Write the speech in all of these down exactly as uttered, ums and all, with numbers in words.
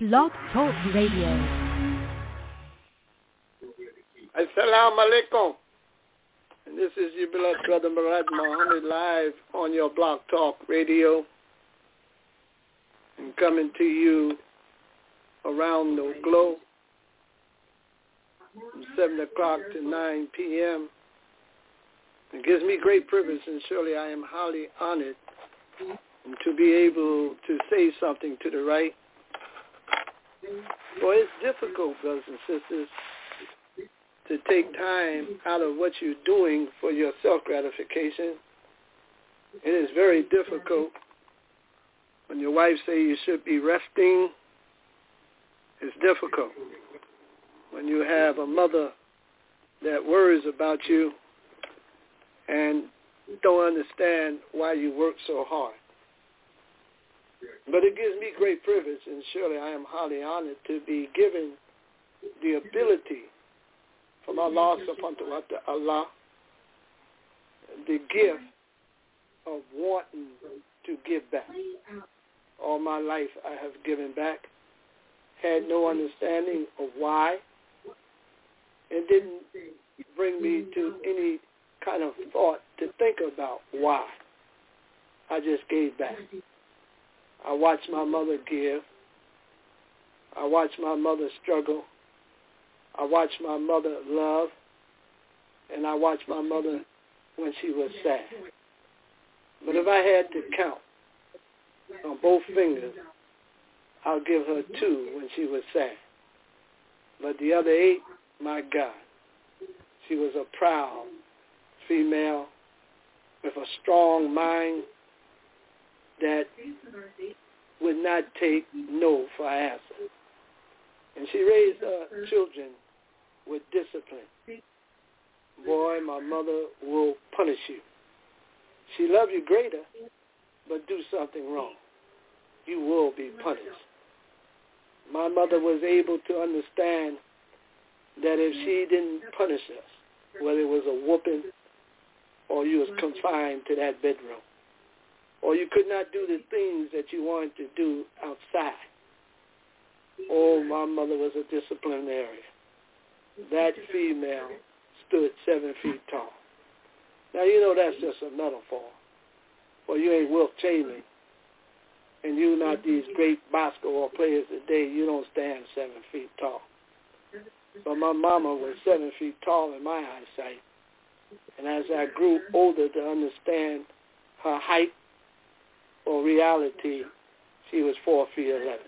Blog Talk Radio. Assalamu alaikum. And this is your beloved brother Murad Muhammad live on your Blog Talk Radio. And coming to you around the globe from seven o'clock to nine p.m. It gives me great privilege, and surely I am highly honored to be able to say something to the right. For it's difficult, brothers and sisters, to take time out of what you're doing for your self-gratification. It is very difficult when your wife says you should be resting. It's difficult when you have a mother that worries about you and don't understand why you work so hard. But it gives me great privilege, and surely I am highly honored to be given the ability from Allah subhanahu wa ta'ala, the gift of wanting to give back. All my life I have given back, had no understanding of why. It didn't bring me to any kind of thought to think about why. I just gave back. I watched my mother give. I watched my mother struggle. I watched my mother love. And I watched my mother when she was sad. But if I had to count on both fingers, I'll give her two when she was sad. But the other eight, my God, she was a proud female with a strong mind that would not take no for an answer. And she raised her children with discipline. Boy, my mother will punish you. She loves you greater, but do something wrong. You will be punished. My mother was able to understand that if she didn't punish us, whether it was a whooping or you was confined to that bedroom, or you could not do the things that you wanted to do outside. Oh, my mother was a disciplinarian. That female stood seven feet tall. Now, you know that's just a metaphor. Well, you ain't Wilt Chamberlain, and you not these great basketball players today. You don't stand seven feet tall. But my mama was seven feet tall in my eyesight. And as I grew older to understand her height or reality, she was four feet eleven.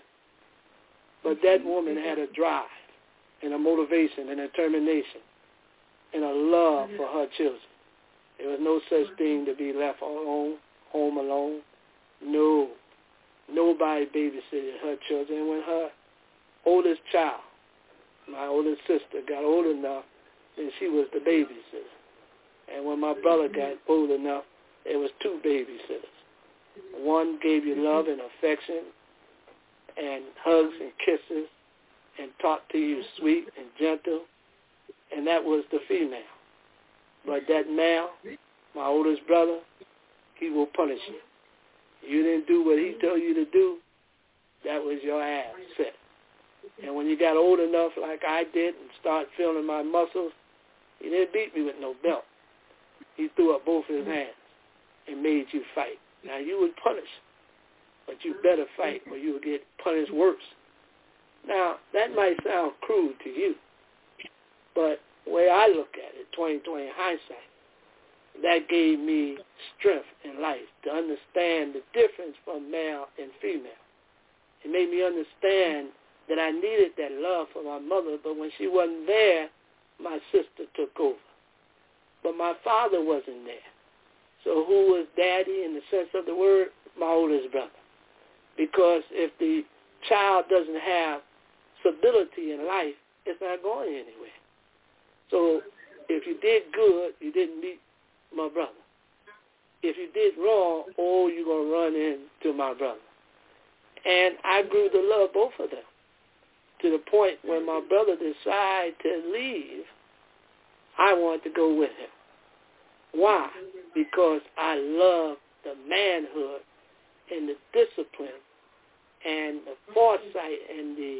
But that woman had a drive and a motivation and a determination and a love for her children. There was no such thing to be left alone, home alone. No. Nobody babysitted her children. When her oldest child, my oldest sister, got old enough, then she was the babysitter. And when my brother got old enough, there was two babysitters. One gave you love and affection and hugs and kisses and talked to you sweet and gentle, and that was the female. But that male, my oldest brother, he will punish you. You didn't do what he told you to do, that was your ass set. And when you got old enough like I did and started feeling my muscles, he didn't beat me with no belt. He threw up both his hands and made you fight. Now, you would punish, but you better fight or you would get punished worse. Now, that might sound cruel to you, but the way I look at it, twenty twenty hindsight, that gave me strength in life to understand the difference from male and female. It made me understand that I needed that love for my mother, but when she wasn't there, my sister took over. But my father wasn't there. So who was daddy in the sense of the word? My oldest brother. Because if the child doesn't have stability in life, it's not going anywhere. So if you did good, you didn't meet my brother. If you did wrong, oh, you're going to run into my brother. And I grew to love both of them to the point when my brother decided to leave, I wanted to go with him. Why? Because I love the manhood and the discipline and the foresight and the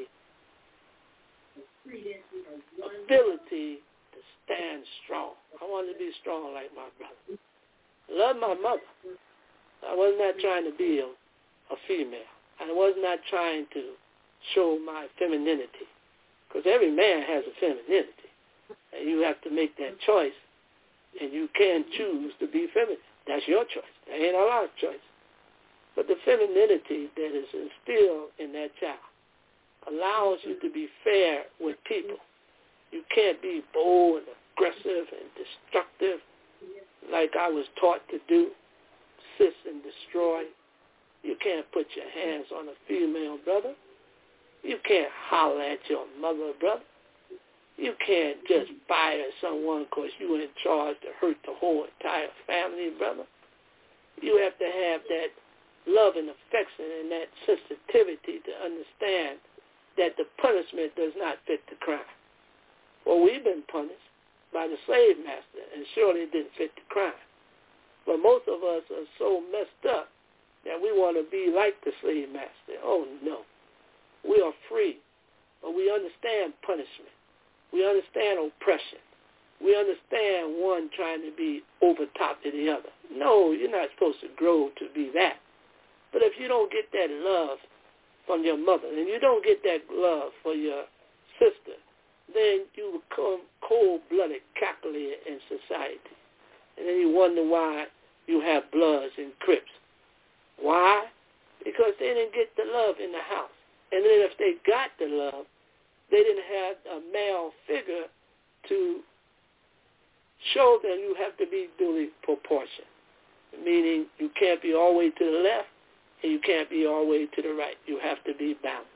ability to stand strong. I wanted to be strong like my brother. Love my mother. I was not trying to be a, a female. I was not trying to show my femininity, because every man has a femininity, and you have to make that choice, and you can choose to be feminine. That's your choice. That ain't our choice. But the femininity that is instilled in that child allows you to be fair with people. You can't be bold and aggressive and destructive like I was taught to do, sis and destroy. You can't put your hands on a female brother. You can't holler at your mother, brother. You can't just fire at someone because you were in charge to hurt the whole entire family, brother. You have to have that love and affection and that sensitivity to understand that the punishment does not fit the crime. Well, we've been punished by the slave master, and surely it didn't fit the crime. But most of us are so messed up that we want to be like the slave master. Oh, no. We are free, but we understand punishment. We understand oppression. We understand one trying to be over top of the other. No, you're not supposed to grow to be that. But if you don't get that love from your mother, and you don't get that love for your sister, then you become cold-blooded calculator in society. And then you wonder why you have Bloods and Crips. Why? Because they didn't get the love in the house. And then if they got the love, they didn't have a male figure to show them you have to be duly proportioned, meaning you can't be all the way to the left and you can't be all the way to the right. You have to be balanced.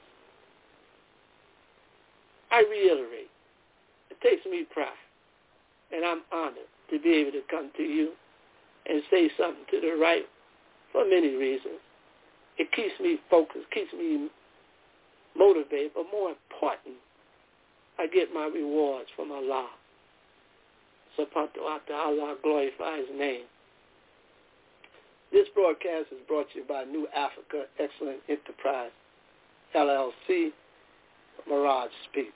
I reiterate, it takes me pride, and I'm honored to be able to come to you and say something to the right for many reasons. It keeps me focused, keeps me motivated, but more important, I get my rewards from Allah. Subhanahu wa ta'ala, glorify his name. This broadcast is brought to you by New Africa Excellent Enterprise, L L C, Mirage Speaks.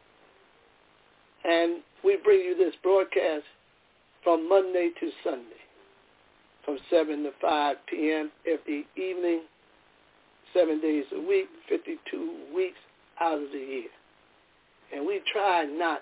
And we bring you this broadcast from Monday to Sunday, from seven to five p.m. every evening, seven days a week, fifty-two weeks out of the year. And we try not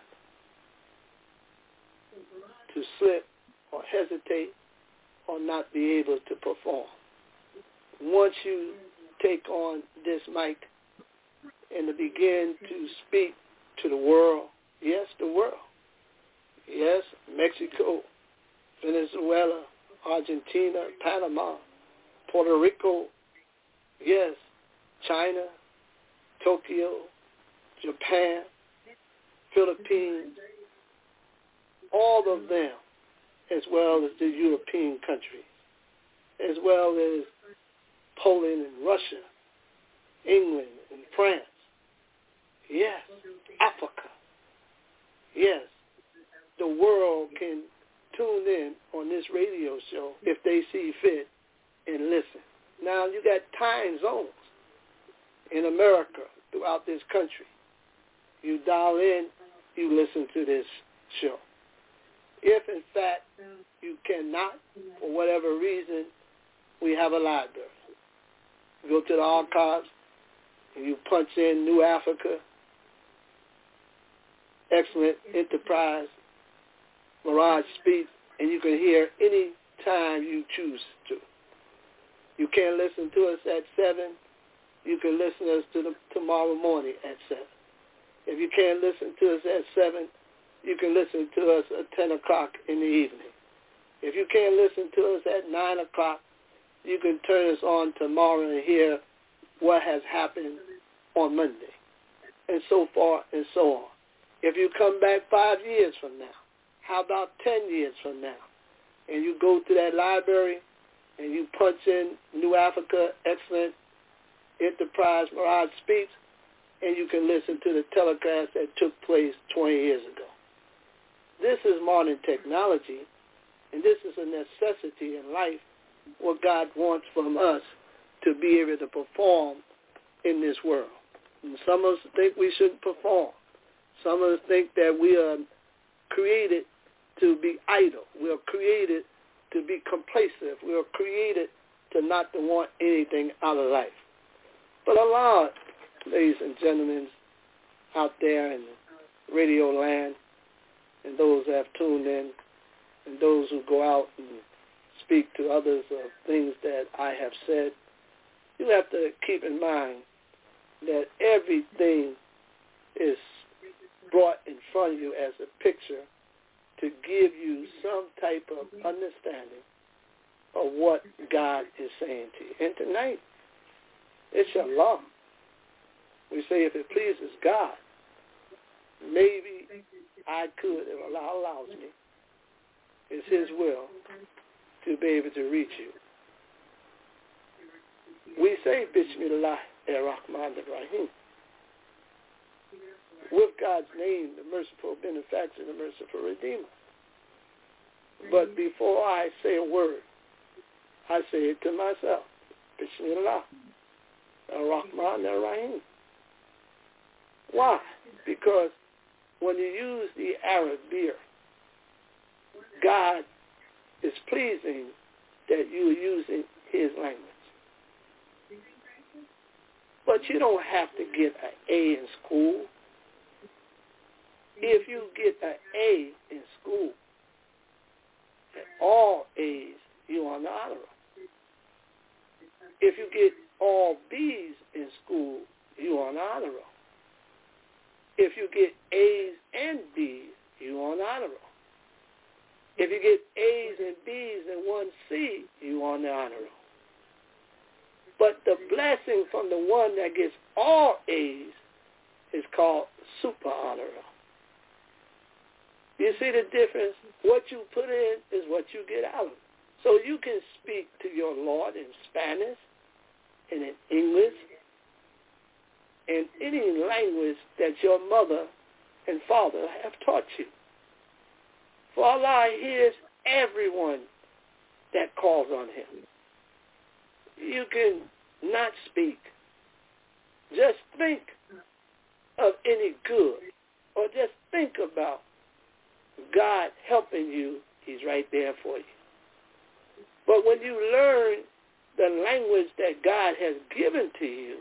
to slip or hesitate or not be able to perform. Once you take on this mic and to begin to speak to the world, yes, the world, yes, Mexico, Venezuela, Argentina, Panama, Puerto Rico, yes, China, Tokyo, Japan, Philippines, all of them, as well as the European countries, as well as Poland and Russia, England and France, yes, Africa, yes, the world can tune in on this radio show if they see fit and listen. Now, you got time zones in America throughout this country. You dial in, you listen to this show. If, in fact, you cannot, for whatever reason, we have a library. You go to the archives, and you punch in New Africa, Excellent Enterprise, Mirage Speaks, and you can hear any time you choose to. You can't listen to us at seven. You can listen to us to the, tomorrow morning at seven. If you can't listen to us at seven, you can listen to us at ten o'clock in the evening. If you can't listen to us at nine o'clock, you can turn us on tomorrow and hear what has happened on Monday, and so forth and so on. If you come back five years from now, how about ten years from now, and you go to that library and you punch in New Africa Excellent Enterprise Mirage Speaks, and you can listen to the telecast that took place twenty years ago. This is modern technology, and this is a necessity in life, what God wants from us to be able to perform in this world. And some of us think we shouldn't perform. Some of us think that we are created to be idle. We are created to be complacent. We are created to not to want anything out of life. But Allah, ladies and gentlemen, out there in radio land, and those that have tuned in, and those who go out and speak to others of things that I have said, you have to keep in mind that everything is brought in front of you as a picture to give you some type of understanding of what God is saying to you. And tonight, it's Allah. We say if it pleases God, maybe I could, if Allah allows me, it's His will to be able to reach you. We say Bismillah ar-Rahman ar-Rahim. With God's name, the merciful benefactor, the merciful redeemer. But before I say a word, I say it to myself. Bismillah ar-Rahman ar-Rahim. Why? Because when you use the Arabic, God is pleasing that you are using His language. But you don't have to get an A in school. If you get an A in school, and all A's, you're on the honor roll. If you get all B's in school, you're on the honor roll. If you get A's and B's, you're on the honor roll. If you get A's and B's and one C, you're on the honor roll. But the blessing from the one that gets all A's is called super honor roll. You see the difference? What you put in is what you get out of it. So you can speak to your Lord in Spanish and in English and any language that your mother and father have taught you. For Allah hears everyone that calls on Him. You can not speak. Just think of any good, or just think about God helping you. He's right there for you. But when you learn the language that God has given to you,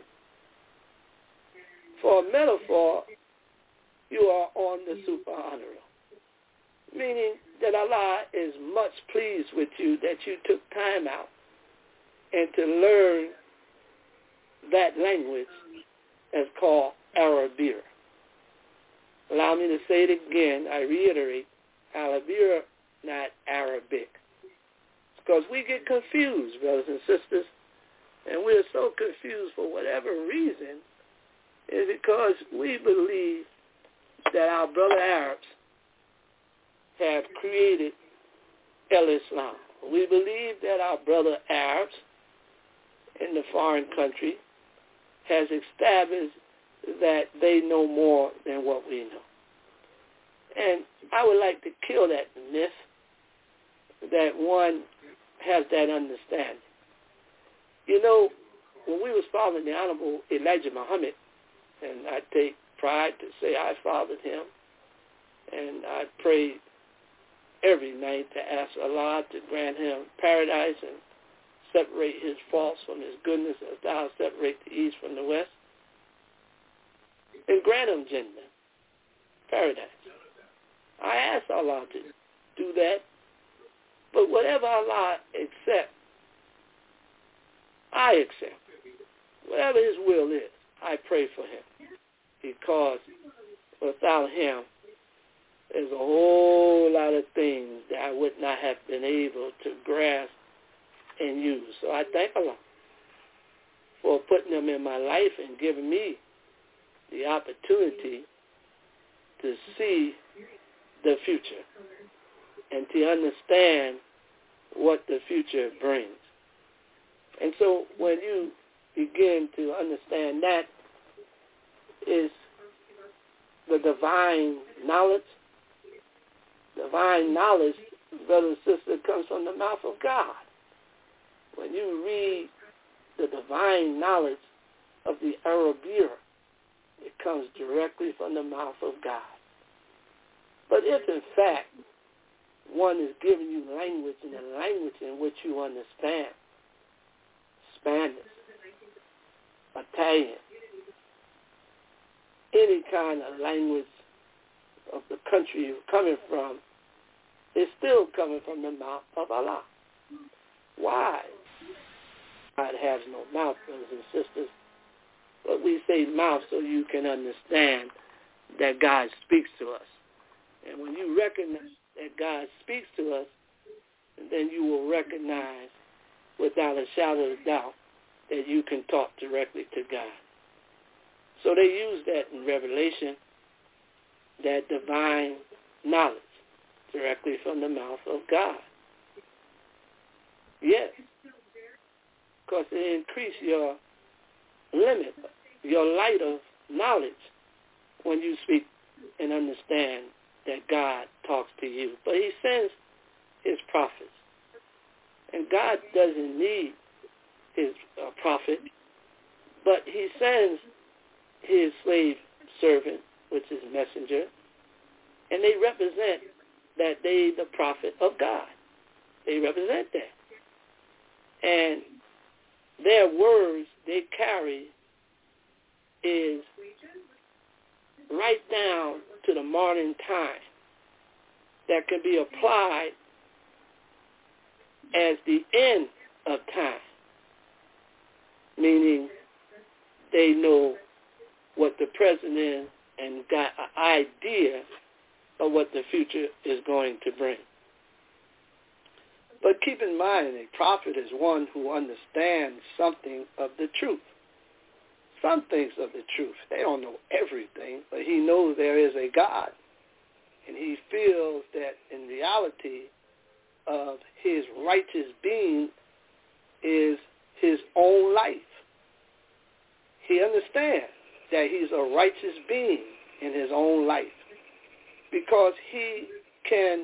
for a metaphor, you are on the super honor roll. Meaning that Allah is much pleased with you that you took time out and to learn that language that's called Arabic. Allow me to say it again. I reiterate, Arabic, not Arabic. Because we get confused, brothers and sisters, and we're so confused for whatever reason, is because we believe that our brother Arabs have created El-Islam. We believe that our brother Arabs in the foreign country has established that they know more than what we know. And I would like to kill that myth that one has that understanding. You know, when we was following the Honorable Elijah Muhammad, and I take pride to say I followed him, and I prayed every night to ask Allah to grant him paradise and separate his faults from his goodness as thou separate the east from the west, and grant him Jannah, paradise. I asked Allah to do that, but whatever Allah accepts, I accept. Whatever His will is, I pray for him, because without him, there's a whole lot of things that I would not have been able to grasp and use. So I thank Allah for putting them in my life and giving me the opportunity to see the future and to understand what the future brings. And so when you begin to understand that, is the divine knowledge. Divine knowledge, brother and sister, comes from the mouth of God. When you read the divine knowledge of the Arabic. It comes directly from the mouth of God. But if, in fact, one is giving you language in a language in which you understand, Spanish, Italian, any kind of language of the country you're coming from, it's still coming from the mouth of Allah. Why? God has no mouth, brothers and sisters. But we say mouth so you can understand that God speaks to us. And when you recognize that God speaks to us, then you will recognize without a shadow of doubt that you can talk directly to God. So they use that in Revelation, that divine knowledge directly from the mouth of God. Yes, because it increases your limit, your light of knowledge when you speak and understand that God talks to you. But he sends his prophets. And God doesn't need his uh, prophet, but he sends his slave servant, which is messenger, and they represent that they the prophet of God. They represent that. And their words they carry is right down to the modern time that can be applied as the end of time, meaning they know what the present is and got an idea of what the future is going to bring. But keep in mind, a prophet is one who understands something of the truth. Some things of the truth. They don't know everything, but he knows there is a God. And he feels that in reality of his righteous being is his own life. He understands that he's a righteous being in his own life because he can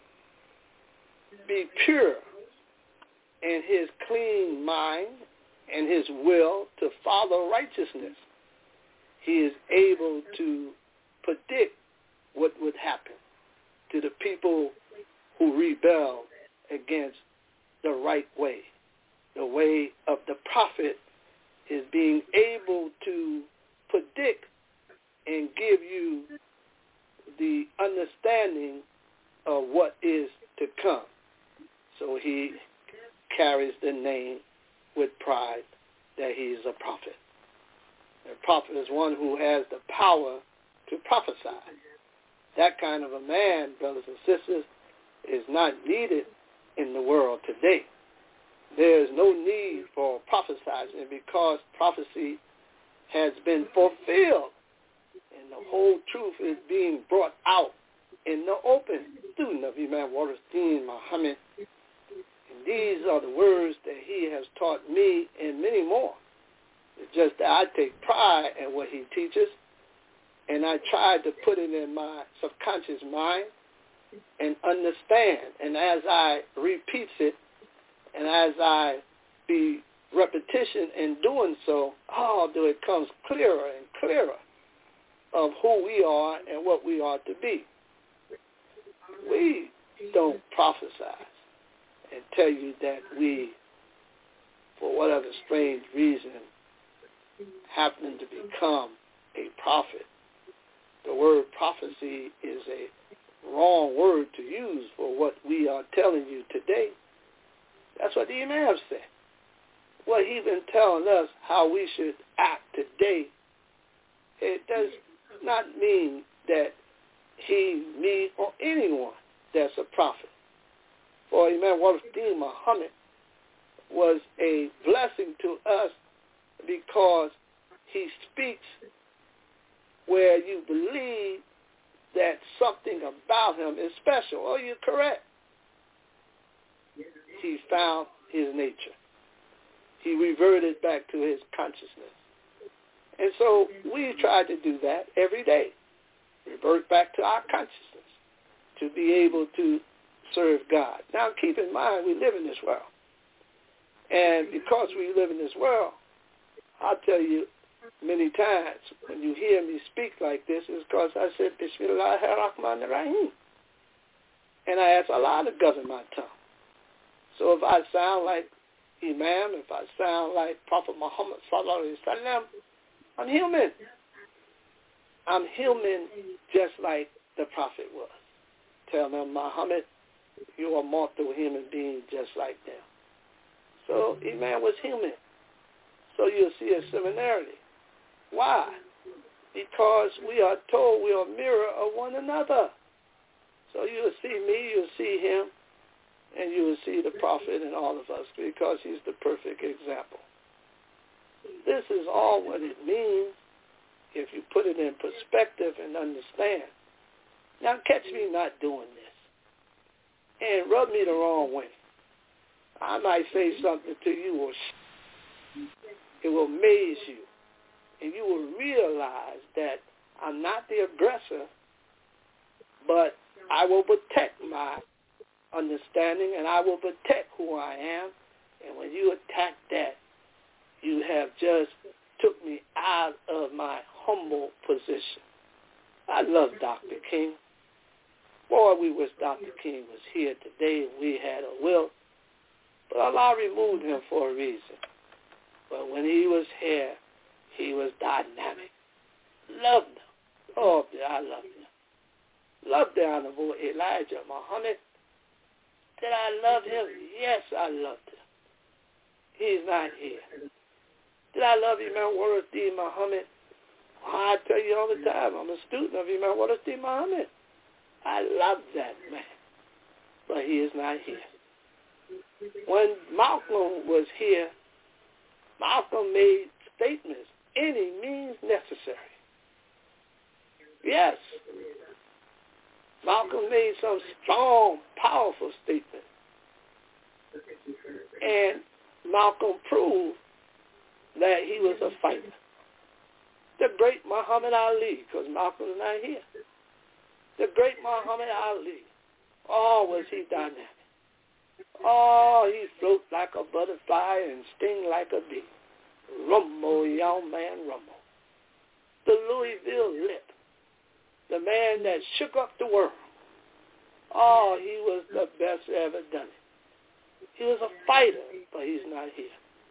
be pure in his clean mind and his will to follow righteousness. He is able to predict what would happen to the people who rebel against the right way. The way of the prophet is being able to predict and give you the understanding of what is to come. So he carries the name with pride that he is a prophet. A prophet is one who has the power to prophesy. That kind of a man, brothers and sisters, is not needed in the world today. There is no need for prophesying because prophecy has been fulfilled and the whole truth is being brought out in the open. Student of Imam Waterstein Muhammad, and these are the words that he has taught me and many more. It's just that I take pride in what he teaches, and I try to put it in my subconscious mind and understand. And as I repeat it, and as I be repetition in doing so, oh, do it comes clearer and clearer of who we are and what we are to be. We don't prophesy and tell you that we, for whatever strange reason, happen to become a prophet. The word prophecy is a wrong word to use for what we are telling you today. That's what the Imam said. What he's been telling us how we should act today, it does not mean that he, me, or anyone that's a prophet. For Imam Waterstein Muhammad was a blessing to us because he speaks where you believe that something about him is special. Oh, you're correct. He found his nature. He reverted back to his consciousness. And so we try to do that every day. Revert back to our consciousness to be able to serve God. Now keep in mind we live in this world. And because we live in this world, I'll tell you, many times when you hear me speak like this is because I said, Bismillahir Rahmanir Rahim. And I ask Allah to govern my tongue. So if I sound like Imam, if I sound like Prophet Muhammad Sallallahu Alaihi Wasallam, I'm human. I'm human just like the Prophet was. Tell them, Muhammad, you are a mortal human being just like them. So Imam was human. So you'll see a similarity. Why? Because we are told we are a mirror of one another. So you'll see me, you'll see him, and you will see the Prophet in all of us because he's the perfect example. This is all what it means if you put it in perspective and understand. Now catch me not doing this and rub me the wrong way. I might say something to you or it will amaze you, and you will realize that I'm not the aggressor, but I will protect my understanding, and I will protect who I am. And when you attack that, you have just took me out of my humble position. I love Doctor King. Boy, we wish Doctor King was here today and we had a will. But Allah removed him for a reason. But when he was here, he was dynamic. Loved him. Oh, I loved him. Loved the Honorable Elijah Muhammad. Did I love him? Yes, I loved him. He's not here. Did I love Imam Waris-Din Muhammad? I tell you all the time, I'm a student of Imam Waris-Din Muhammad. I love that man. But he is not here. When Malcolm was here, Malcolm made statements, any means necessary. Yes. Malcolm made some strong, powerful statements. And Malcolm proved that he was a fighter. The great Muhammad Ali, because Malcolm is not here. The great Muhammad Ali. Oh, was he dynamic. Oh, he float like a butterfly and sting like a bee. Rumble, young man, rumble. The Louisville Lip. The man that shook up the world. Oh, he was the best ever done it. He was a fighter, but he's not here.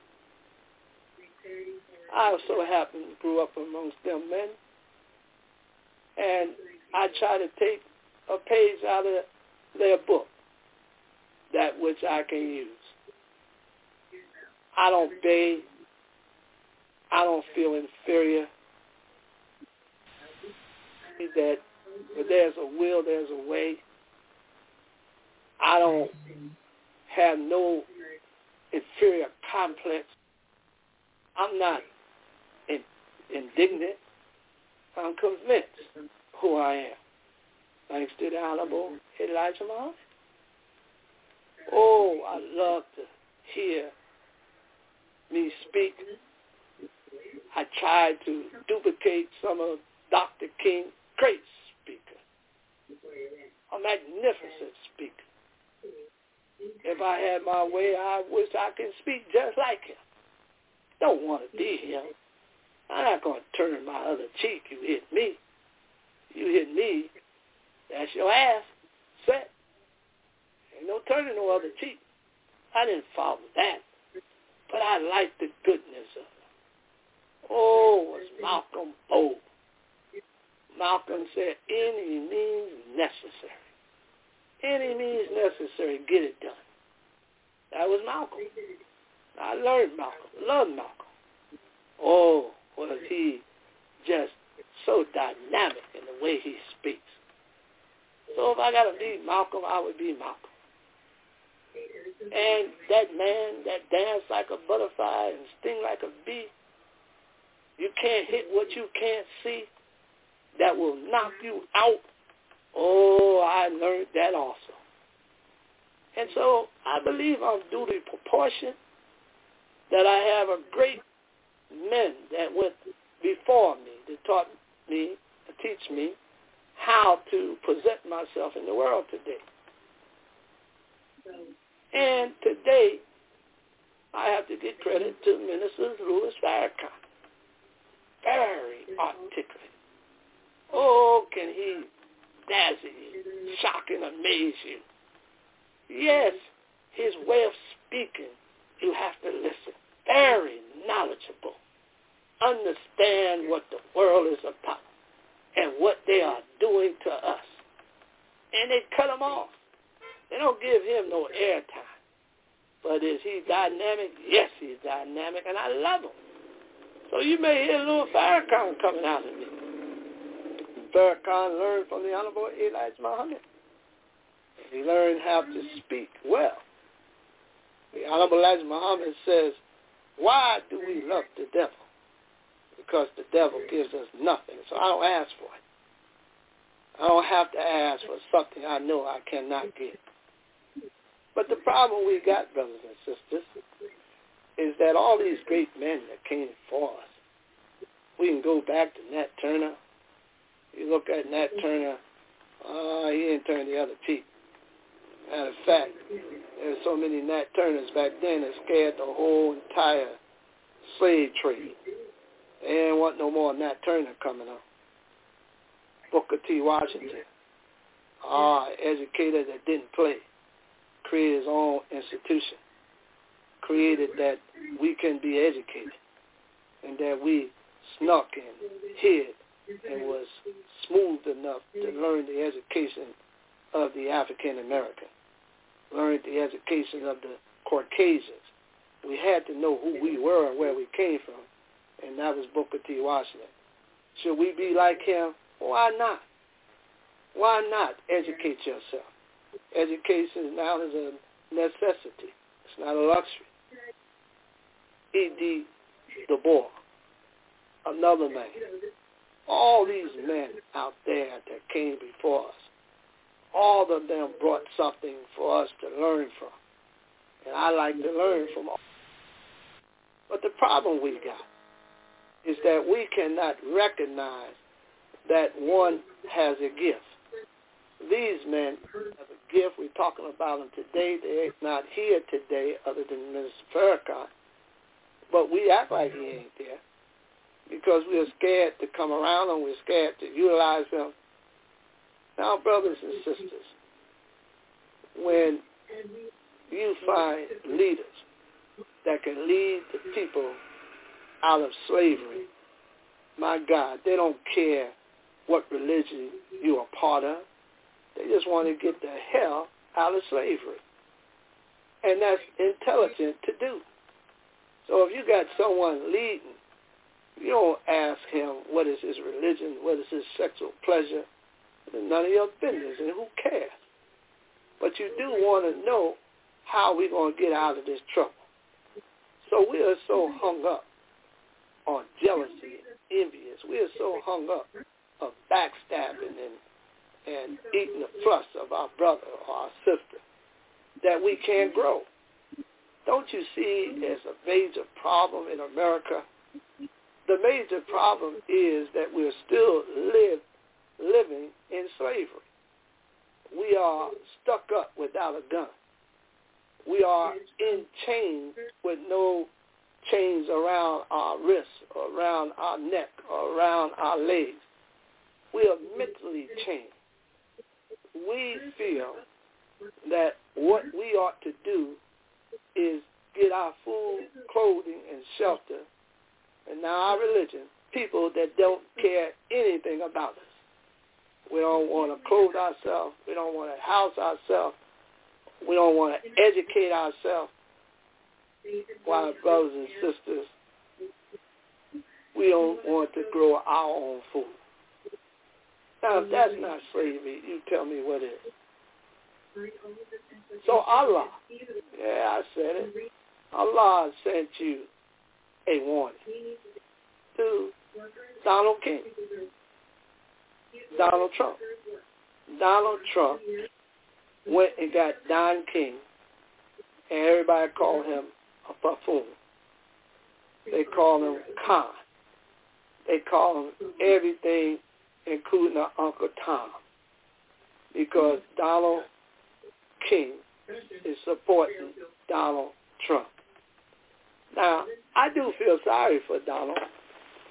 I so happened to grew up amongst them men, and I try to take a page out of their book, that which I can use. I don't beg. I don't feel inferior. That where there's a will, there's a way. I don't have no inferior complex. I'm not in, indignant. I'm convinced who I am. Thanks to the Honorable Elijah Muhammad. Oh, I love to hear me speak. I tried to duplicate some of Doctor King's great speaker. A magnificent speaker. If I had my way, I wish I could speak just like him. Don't want to be him. I'm not going to turn my other cheek. You hit me. You hit me. That's your ass. Set. Ain't no turning no other cheek. I didn't follow that. But I like the goodness of it. Oh, was Malcolm bold. Malcolm said, any means necessary. Any means necessary, get it done. That was Malcolm. I learned Malcolm, loved Malcolm. Oh, was he just so dynamic in the way he speaks. So if I got to be Malcolm, I would be Malcolm. And that man that danced like a butterfly and sting like a bee, you can't hit what you can't see. That will knock you out. Oh, I learned that also. And so I believe I'm duly proportioned, that I have a great men that went before me that taught me, to teach me how to present myself in the world today. And today, I have to give credit to Minister Louis Farrakhan. very articulate. Oh, can he dazzle you, shock and amaze you? Yes, his way of speaking, you have to listen. Very knowledgeable. Understand what the world is about and what they are doing to us. And they cut him off. They don't give him no airtime. But is he dynamic? Yes, he's dynamic, and I love him. So you may hear a little Farrakhan coming out of me. Farrakhan learned from the Honorable Elijah Muhammad. He learned how to speak well. The Honorable Elijah Muhammad says, why do we love the devil? Because the devil gives us nothing, so I don't ask for it. I don't have to ask for something I know I cannot get. But the problem we got, brothers and sisters, is that all these great men that came before us, we can go back to Nat Turner. You look at Nat Turner, uh, he didn't turn the other cheek. Matter of fact, there were so many Nat Turners back then that scared the whole entire slave trade. They didn't want no more Nat Turner coming up. Booker T. Washington, ah, educator that didn't play, created his own institution, created that we can be educated, and that we snuck and hid and was smooth enough to learn the education of the African American, learned the education of the Caucasians. We had to know who we were and where we came from, and that was Booker T. Washington. Should we be like him? Why not? Why not educate yourself? Education now is a necessity. It's not a luxury. E D Du Bois, another man. All these men out there that came before us, all of them brought something for us to learn from. And I like to learn from all. But the problem we got is that we cannot recognize that one has a gift. These men have a gift. We're talking about them today. They're not here today other than Mister Farrakhan. But we act like he ain't there because we're scared to come around them. We're scared to utilize them. Now, brothers and sisters, when you find leaders that can lead the people out of slavery, my God, they don't care what religion you are part of. They just want to get the hell out of slavery. And that's intelligent to do. So if you got someone leading, you don't ask him what is his religion, what is his sexual pleasure. It's none of your business, and who cares? But you do want to know how we're going to get out of this trouble. So we are so hung up on jealousy and envious. We are so hung up of backstabbing and and eating the fuss of our brother or our sister that we can't grow. Don't you see there's a major problem in America? The major problem is that we're still live, living in slavery. We are stuck up without a gun. We are in chains with no chains around our wrists or around our neck or around our legs. We are mentally chained. We feel that what we ought to do is get our food, clothing, and shelter, and now our religion, people that don't care anything about us. We don't want to clothe ourselves. We don't want to house ourselves. We don't want to educate ourselves. While brothers and sisters, we don't want to grow our own food. Now, if that's not slavery, you tell me what is. So Allah, yeah, I said it. Allah sent you a warning to Donald King, Donald Trump. Donald Trump went and got Don King, and everybody called him a buffoon. They called him Khan. They called him everything, including our Uncle Tom, because Donald King is supporting Donald Trump. Now, I do feel sorry for Donald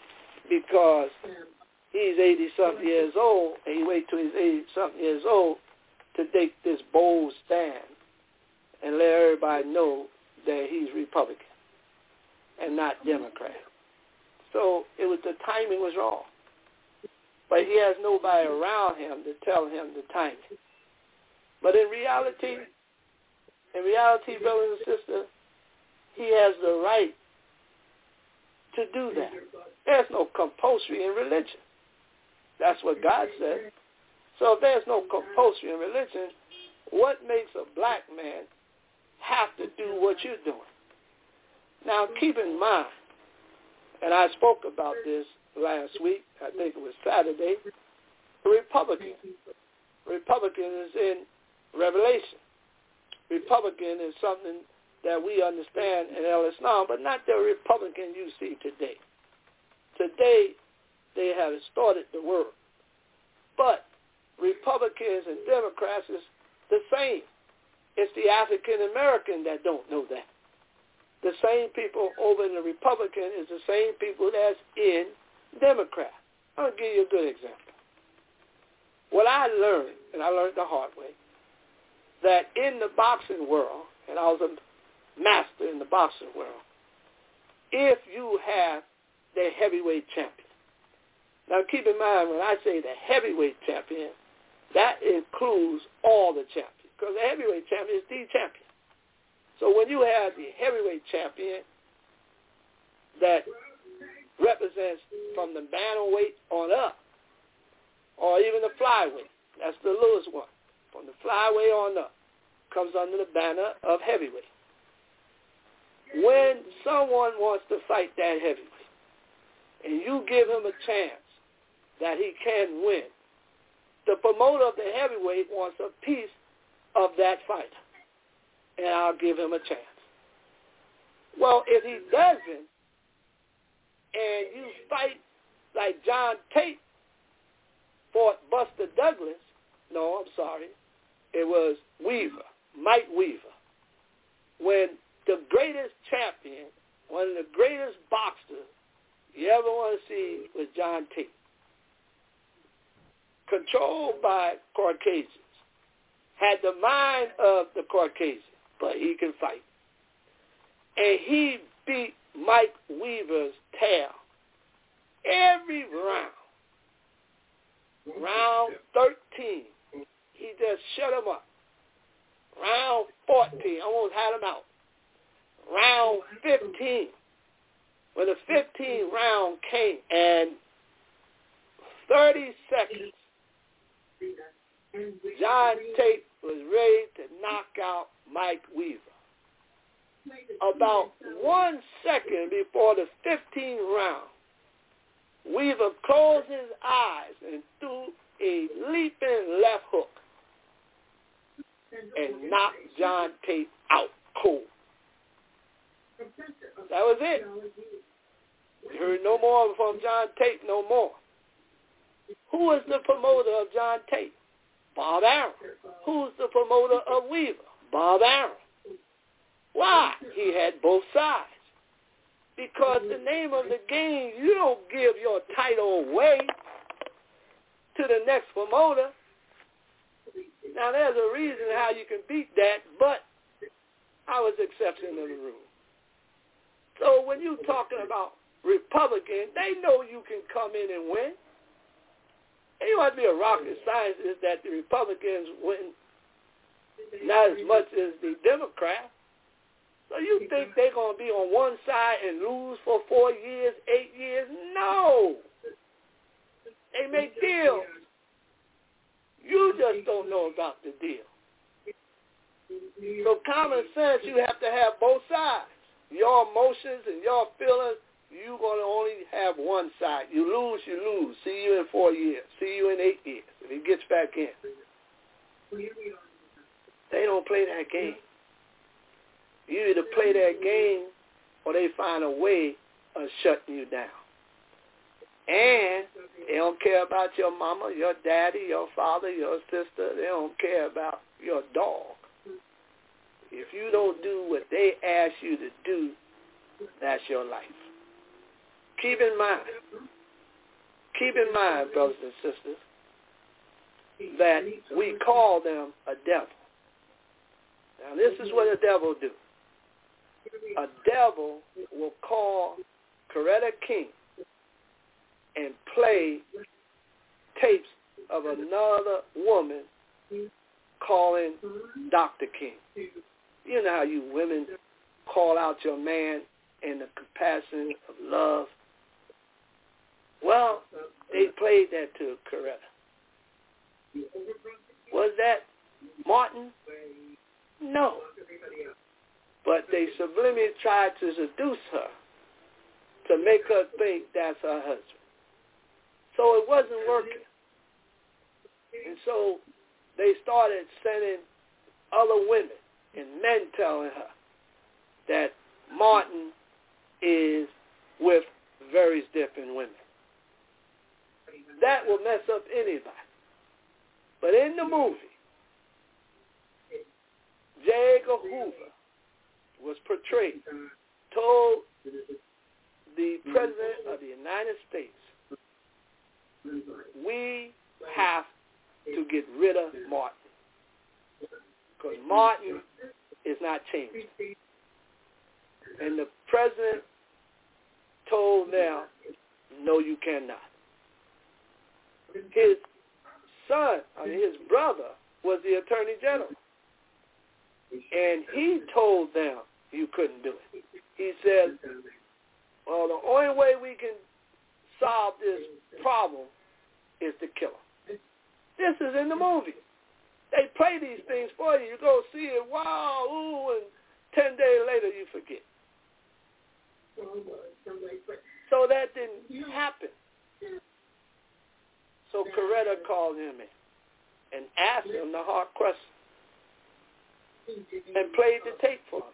because he's eighty-something years old, and he wait till he's eighty-something years old to take this bold stand and let everybody know that he's Republican and not Democrat. So it was the timing was wrong. But he has nobody around him to tell him the timing. But in reality, in reality, brothers and sisters, he has the right to do that. There's no compulsory in religion. That's what God said. So if there's no compulsory in religion, what makes a black man have to do what you're doing? Now, keep in mind, and I spoke about this last week, I think it was Saturday, Republican. Republican is in Revelation. Republican is something that we understand in El-Islam, but not the Republican you see today. Today, they have distorted the word. But Republicans and Democrats is the same. It's the African American that don't know that. The same people over in the Republican is the same people that's in Democrat. I'll give you a good example. What I learned, and I learned the hard way, that in the boxing world, and I was a master in the boxing world, if you have the heavyweight champion. Now keep in mind, when I say the heavyweight champion, that includes all the champions, because the heavyweight champion is the champion. So when you have the heavyweight champion that represents from the bantamweight on up, or even the flyweight, that's the lowest one, from the flyweight on up, comes under the banner of heavyweight. When someone wants to fight that heavyweight, and you give him a chance that he can win, the promoter of the heavyweight wants a piece of that fighter, and I'll give him a chance. Well, if he doesn't, and you fight like John Tate fought Buster Douglas, no, I'm sorry, it was Weaver, Mike Weaver, when the greatest champion, one of the greatest boxers you ever want to see was John Tate. Controlled by Caucasians. Had the mind of the Caucasian, but he can fight. And he beat Mike Weaver's tail every round. Round thirteen, he just shut him up. Round fourteen, almost had him out. Round fifteen, when the fifteenth round came, and thirty seconds, John Tate was ready to knock out Mike Weaver. About one second before the fifteenth round, Weaver closed his eyes and threw a leaping left hook and knocked John Tate out cold. That was it. You heard no more from John Tate, no more. Who was the promoter of John Tate? Bob Arum. Who's the promoter of Weaver? Bob Arum. Why? He had both sides. Because the name of the game, you don't give your title away to the next promoter. Now, there's a reason how you can beat that, but I was exception to the rule. So when you're talking about Republicans, they know you can come in and win. And you don't have to be a rocket scientist that the Republicans win not as much as the Democrats. So you think they're going to be on one side and lose for four years, eight years? No. They make deals. You just don't know about the deal. So common sense, you have to have both sides. Your emotions and your feelings, you're going to only have one side. You lose, you lose. See you in four years. See you in eight years if he gets back in. They don't play that game. You either play that game or they find a way of shutting you down. And they don't care about your mama, your daddy, your father, your sister. They don't care about your dog. If you don't do what they ask you to do, that's your life. Keep in mind, keep in mind, brothers and sisters, that we call them a devil. Now, this is what a devil do. A devil will call Coretta King and play tapes of another woman calling Doctor King. You know how you women call out your man in the compassion of love. Well, they played that to Coretta. Was that Martin? No. But they subliminally tried to seduce her to make her think that's her husband. So it wasn't working. And so they started sending other women and men telling her that Martin is with various different women. That will mess up anybody. But in the movie, J. Edgar Hoover was portrayed, told the President of the United States, we have to get rid of Martin because Martin is not changing. And the President told them, no, you cannot. His son, I mean, his brother was the Attorney General. And he told them you couldn't do it. He said, well, the only way we can solve this problem is to kill him. This is in the movie. They play these things for you. You go see it, wow, ooh, and ten days later you forget. So that didn't happen. So Coretta called him in and asked him the hard question and played the tape for him.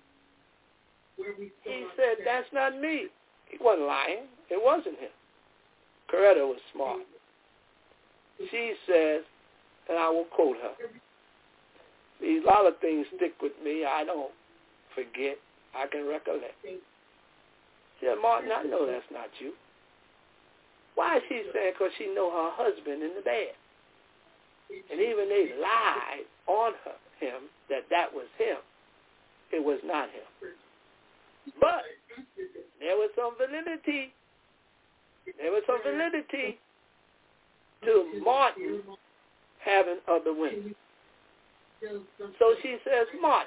He said, that's not me. He wasn't lying. It wasn't him. Coretta was smart. She says, and I will quote her, these a lot of things stick with me. I don't forget. I can recollect. She said, Martin, I know that's not you. Why is she saying? Because she know her husband in the bed. And even they lied on her, him that that was him. It was not him. But there was some validity. There was some validity to Martin having other women. So she says, Martin,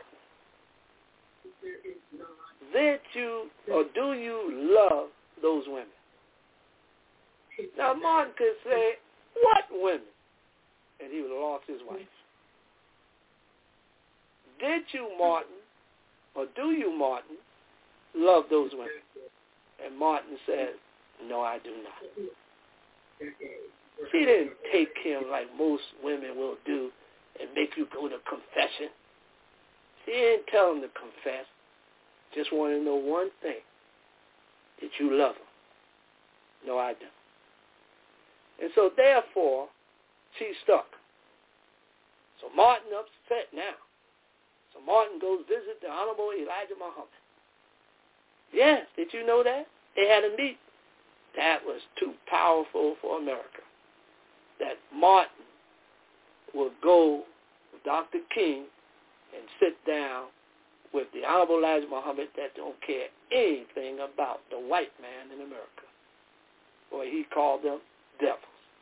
did you or do you love those women? Now Martin could say, what women? And he would have lost his wife. Did you, Martin, or do you, Martin, love those women? And Martin said, no, I do not. She didn't take him like most women will do and make you go to confession. She didn't tell him to confess. Just wanted to know one thing. Did you love him? No, I don't. And so therefore, she stuck. So Martin upset now. So Martin goes visit the Honorable Elijah Muhammad. Yes, did you know that? They had a meeting. That was too powerful for America. That Martin would go with Doctor King and sit down with the Honorable Elijah Muhammad that don't care anything about the white man in America. Or he called them devils.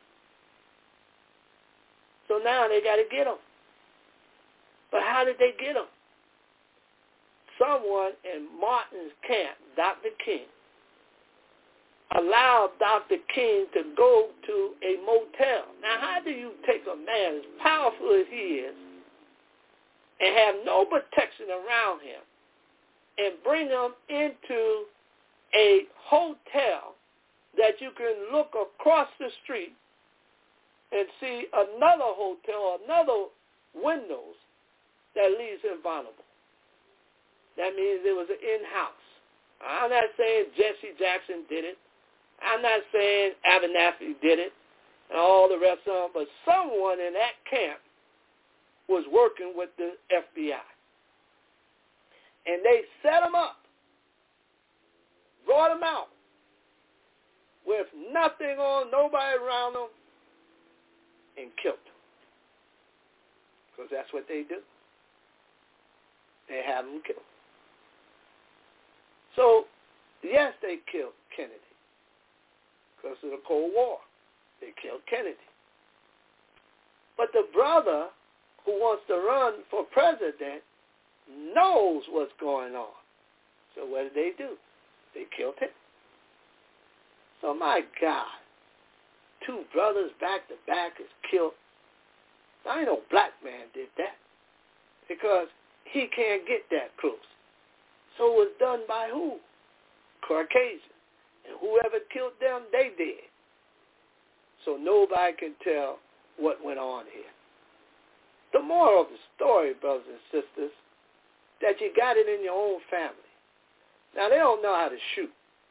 So now they got to get them. But how did they get them? Someone in Martin's camp, Doctor King, allowed Doctor King to go to a motel. Now, how do you take a man as powerful as he is and have no protection around him and bring him into a hotel that you can look across the street and see another hotel, another windows that leaves him vulnerable? That means it was an in-house. I'm not saying Jesse Jackson did it. I'm not saying Abernathy did it and all the rest of them, but someone in that camp was working with the F B I. And they set him up, brought him out, with nothing on, nobody around them, and killed them. Because that's what they do. They have them killed. So, yes, they killed Kennedy because of the Cold War. They killed Kennedy. But the brother who wants to run for president knows what's going on. So what did they do? They killed him. So my God, two brothers back to back is killed. I ain't no black man did that because he can't get that close. So it was done by who? Caucasian. And whoever killed them, they did. So nobody can tell what went on here. The moral of the story, brothers and sisters, that you got it in your own family. Now, they don't know how to shoot.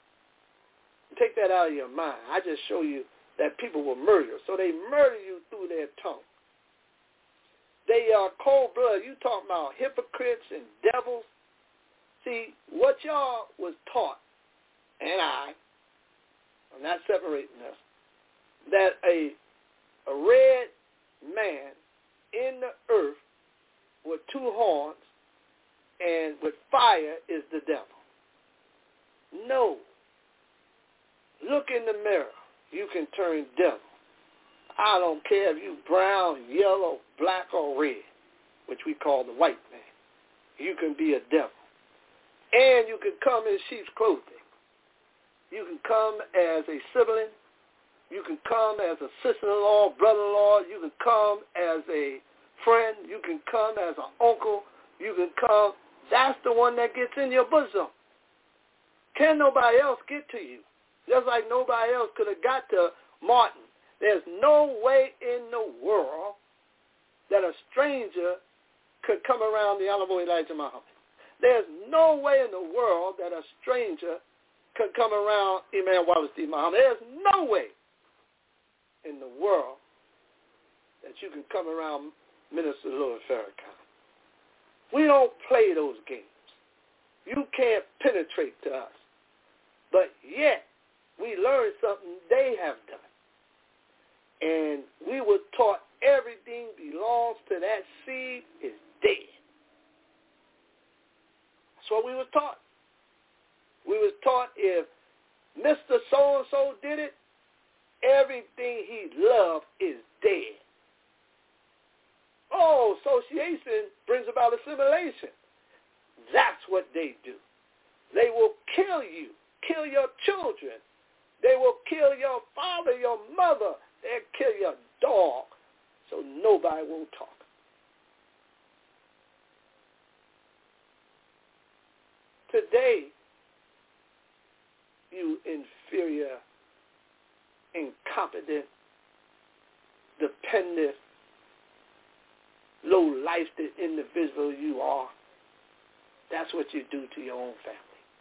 Take that out of your mind. I just show you that people will murder. So they murder you through their tongue. They are cold-blooded. You talking about hypocrites and devils. See, what y'all was taught, and I, I'm not separating us, that a, a red man in the earth with two horns and with fire is the devil. No. Look in the mirror. You can turn devil. I don't care if you brown, yellow, black, or red, which we call the white man. You can be a devil. And you can come in sheep's clothing. You can come as a sibling. You can come as a sister-in-law, brother-in-law. You can come as a friend. You can come as an uncle. You can come. That's the one that gets in your bosom. Can nobody else get to you? Just like nobody else could have got to Martin. There's no way in the world that a stranger could come around the Honorable Elijah Muhammad. There's no way in the world that a stranger could come around Imam Wallace D. Muhammad. There's no way in the world that you can come around Minister Louis Farrakhan. We don't play those games. You can't penetrate to us. But yet, we learned something they have done. And we were taught everything belongs to that seed is dead. That's what we were taught. We were taught if Mister So-and-so did it, everything he loved is dead. Oh, association brings about assimilation. That's what they do. They will kill you, kill your children. They will kill your father, your mother. They'll kill your dog so nobody will talk. Today, you inferior, incompetent, dependent, low-lifed individual you are, that's what you do to your own family.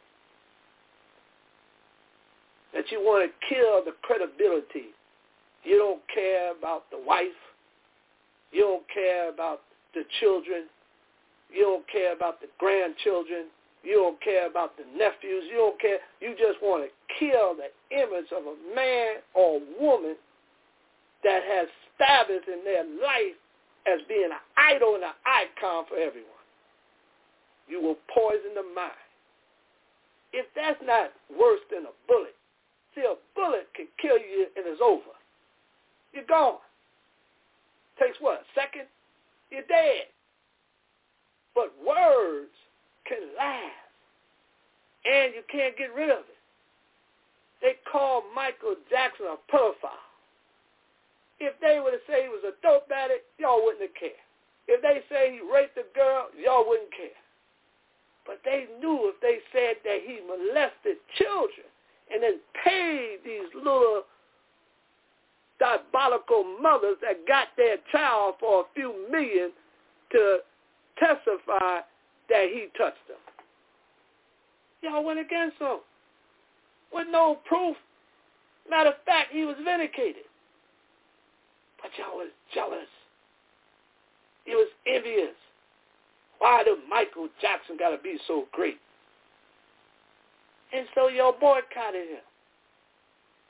That you want to kill the credibility. You don't care about the wife. You don't care about the children. You don't care about the grandchildren. You don't care about the nephews. You don't care. You just want to kill the image of a man or woman that has status in their life as being an idol and an icon for everyone. You will poison the mind. If that's not worse than a bullet, see, a bullet can kill you and it's over. You're gone. Takes what, a second? You're dead. But words can last. And you can't get rid of it. They call Michael Jackson a pedophile. If they were to say he was a dope addict, y'all wouldn't have cared. If they say he raped a girl, y'all wouldn't care. But they knew if they said that he molested children and then paid these little diabolical mothers that got their child for a few million to testify that he touched them. Y'all went against him with no proof. Matter of fact, he was vindicated. But y'all was jealous. He was envious. Why did Michael Jackson got to be so great? And so y'all boycotted him.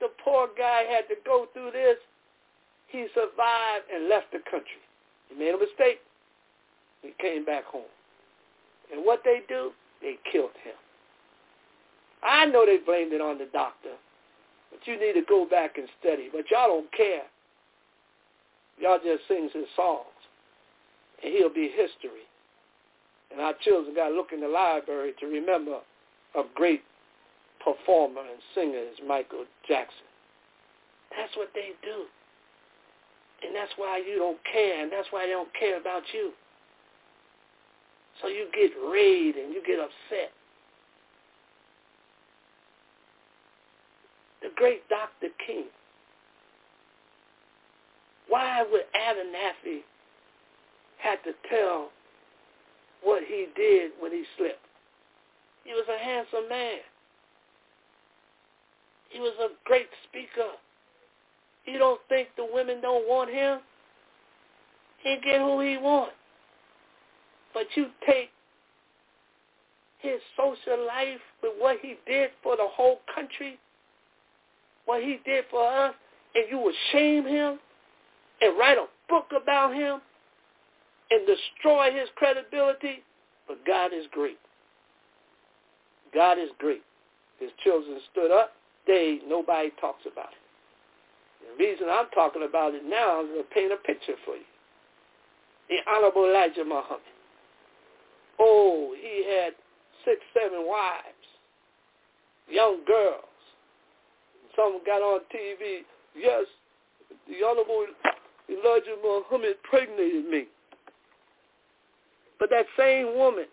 the poor guy had to go through this, he survived and left the country. He made a mistake. He came back home. And what they do, they killed him. I know they blamed it on the doctor, but you need to go back and study. But y'all don't care. Y'all just sings his songs, and he'll be history. And our children got to look in the library to remember a great performer and singer is Michael Jackson. That's what they do. And that's why you don't care, and that's why they don't care about you. So you get raged and you get upset. The great Doctor King. Why would Abernathy have to tell what he did when he slipped? He was a handsome man. He was a great speaker. You don't think the women don't want him? He get who he wants. But you take his social life with what he did for the whole country, what he did for us, and you would shame him and write a book about him and destroy his credibility. But God is great. God is great. His children stood up. They, nobody talks about it. The reason I'm talking about it now is to paint a picture for you. The Honorable Elijah Muhammad. Oh, he had six, seven wives, young girls. Someone got on T V, yes, the Honorable Elijah Muhammad impregnated me. But that same woman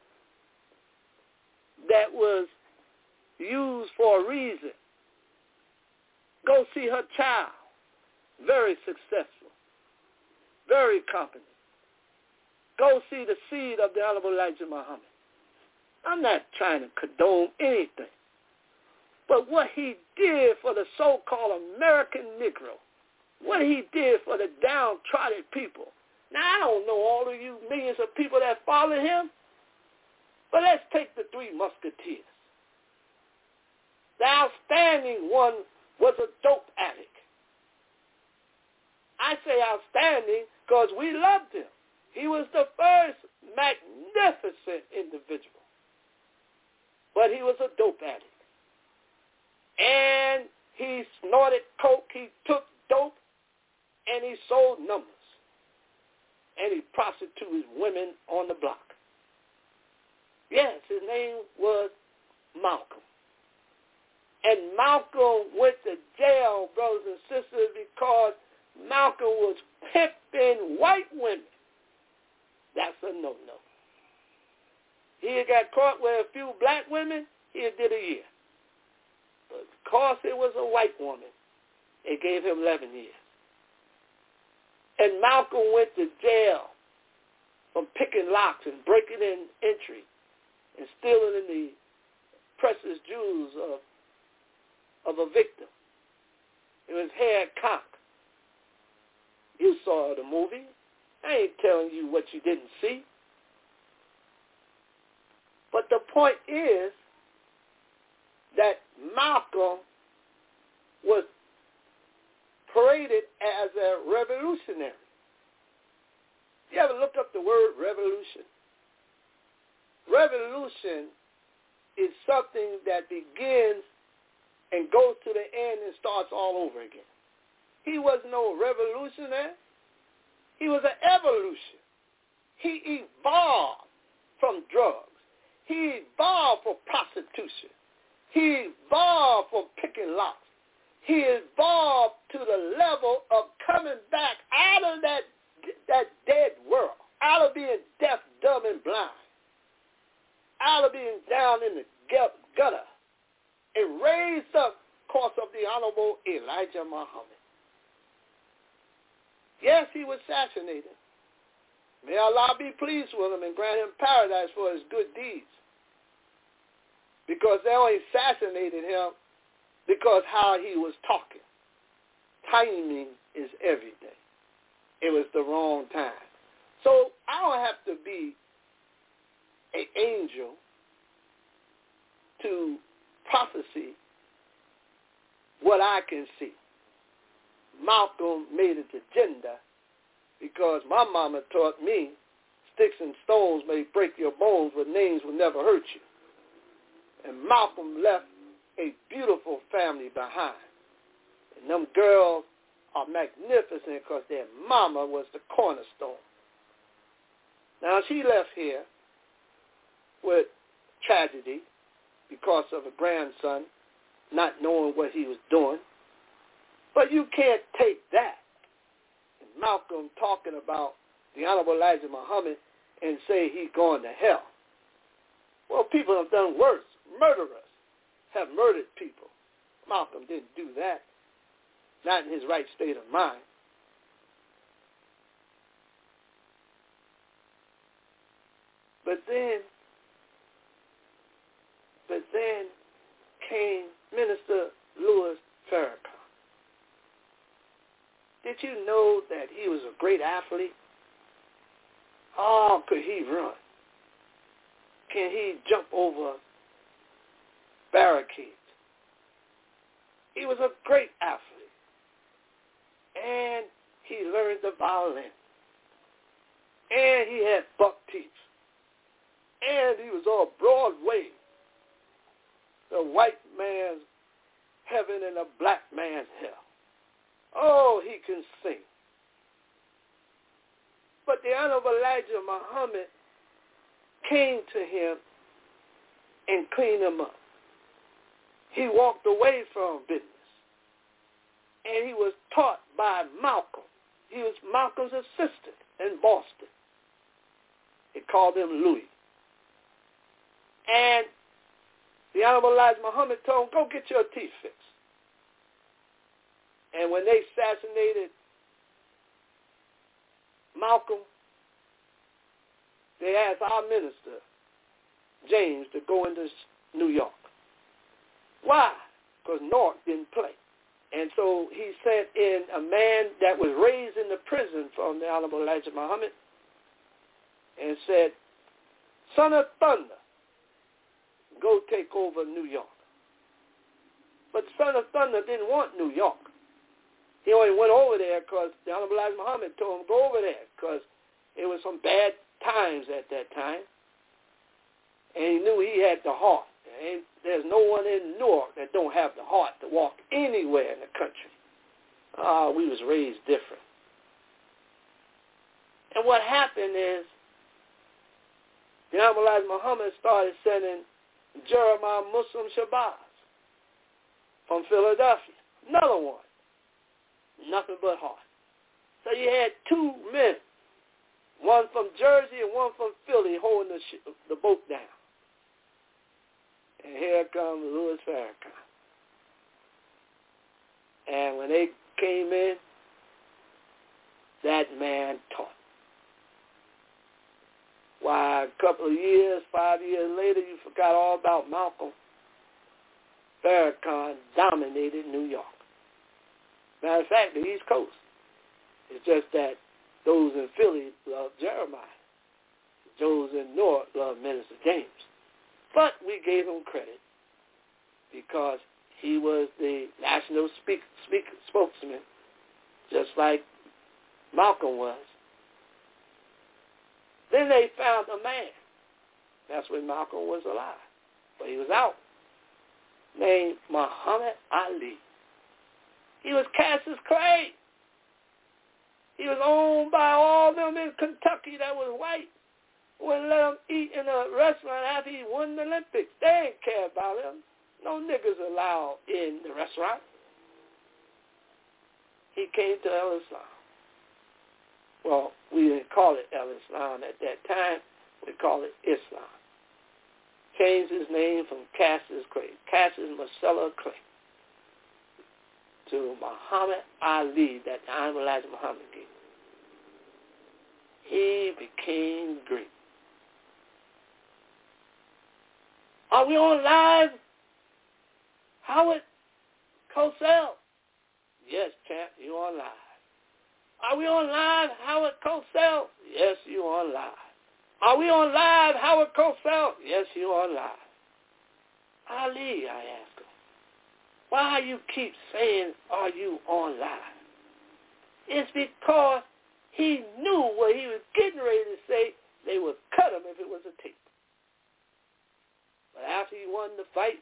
that was used for a reason, go see her child, very successful, very competent. Go see the seed of the Honorable Elijah Muhammad. I'm not trying to condone anything. But what he did for the so-called American Negro, what he did for the downtrodden people. Now, I don't know all of you millions of people that follow him, but let's take the Three Musketeers. The outstanding one was a dope addict. I say outstanding because we loved him. He was the first magnificent individual. But he was a dope addict. And he snorted coke, he took dope, and he sold numbers. And he prostituted women on the block. Yes, his name was Malcolm. And Malcolm went to jail, brothers and sisters, because Malcolm was pimping white women. That's a no-no. He had got caught with a few black women, he did a year. But because it was a white woman, they gave him eleven years. And Malcolm went to jail from picking locks and breaking in entry and stealing in the precious jewels of, of a victim. It was hair cocked. You saw the movie. I ain't telling you what you didn't see. But the point is that Malcolm was paraded as a revolutionary. You ever look up the word revolution? Revolution is something that begins and goes to the end and starts all over again. He was no revolutionary. He was an evolution. He evolved from drugs. He evolved from prostitution. He evolved from picking locks. He evolved to the level of coming back out of that, that dead world, out of being deaf, dumb, and blind, out of being down in the gutter, and raised up course of the Honorable Elijah Muhammad. Yes, he was assassinated. May Allah be pleased with him and grant him paradise for his good deeds. Because they only assassinated him because how he was talking. Timing is everything. It was the wrong time. So I don't have to be an angel to prophesy what I can see, Malcolm made it to gender because my mama taught me sticks and stones may break your bones, but names will never hurt you. And Malcolm left a beautiful family behind. And them girls are magnificent because their mama was the cornerstone. Now, she left here with tragedy because of a grandson not knowing what he was doing. But you can't take that, and Malcolm talking about the Honorable Elijah Muhammad, and say he's going to hell. Well, people have done worse. Murderers have murdered people. Malcolm didn't do that, not in his right state of mind. But then, but then came Minister Louis Farrakhan. Did you know that he was a great athlete? Oh, could he run? Can he jump over barricades? He was a great athlete. And he learned the violin. And he had buck teeth. And he was on Broadway. The white man's heaven and the black man's hell. Oh, he can sing. But the Honorable Elijah Muhammad came to him and cleaned him up. He walked away from business. And he was taught by Malcolm. He was Malcolm's assistant in Boston. They called him Louis. And the Honorable Elijah Muhammad told him, go get your teeth fixed. And when they assassinated Malcolm, they asked our minister, James, to go into New York. Why? Because North didn't play. And so he sent in a man that was raised in the prison from the Honorable Elijah Muhammad and said, Son of Thunder, go take over New York. But Son of Thunder didn't want New York. He only went over there because the Honorable Elijah Muhammad told him, go over there, because it was some bad times at that time. And he knew he had the heart. And there's no one in Newark that don't have the heart to walk anywhere in the country. Ah, uh, we was raised different. And what happened is the Honorable Elijah Muhammad started sending Jeremiah Muslim Shabazz from Philadelphia. Another one. Nothing but heart. So you had two men, one from Jersey and one from Philly, holding the, sh- the boat down. And here comes Louis Farrakhan. And when they came in, that man taught. Why, a couple of years, five years later, you forgot all about Malcolm. Farrakhan dominated New York. Matter of fact, the East Coast. It's just that those in Philly love Jeremiah. Those in North love Minister James. But we gave him credit because he was the national speak, speak, spokesman, just like Malcolm was. Then they found a man. That's when Malcolm was alive. But he was out. Named Muhammad Ali. He was Cassius Clay. He was owned by all them in Kentucky that was white. Wouldn't let him eat in a restaurant after he won the Olympics. They didn't care about him. No niggas allowed in the restaurant. He came to El Islam. Well, we didn't call it El Islam at that time. We call it Islam. Changed his name from Cassius Clay, Cassius Marcella Clay, to Muhammad Ali, that the Honorable Elijah Muhammad gave. He became great. Are we on live? Howard Cosell? Yes, champ, you on live. Are we on live, Howard Cosell? Yes, you on live. Are we on live, Howard Cosell? Yes, you on live. Ali, I ask him. why you keep saying, are you on live? It's because he knew what he was getting ready to say. They would cut him if it was a tape. But after he won the fight,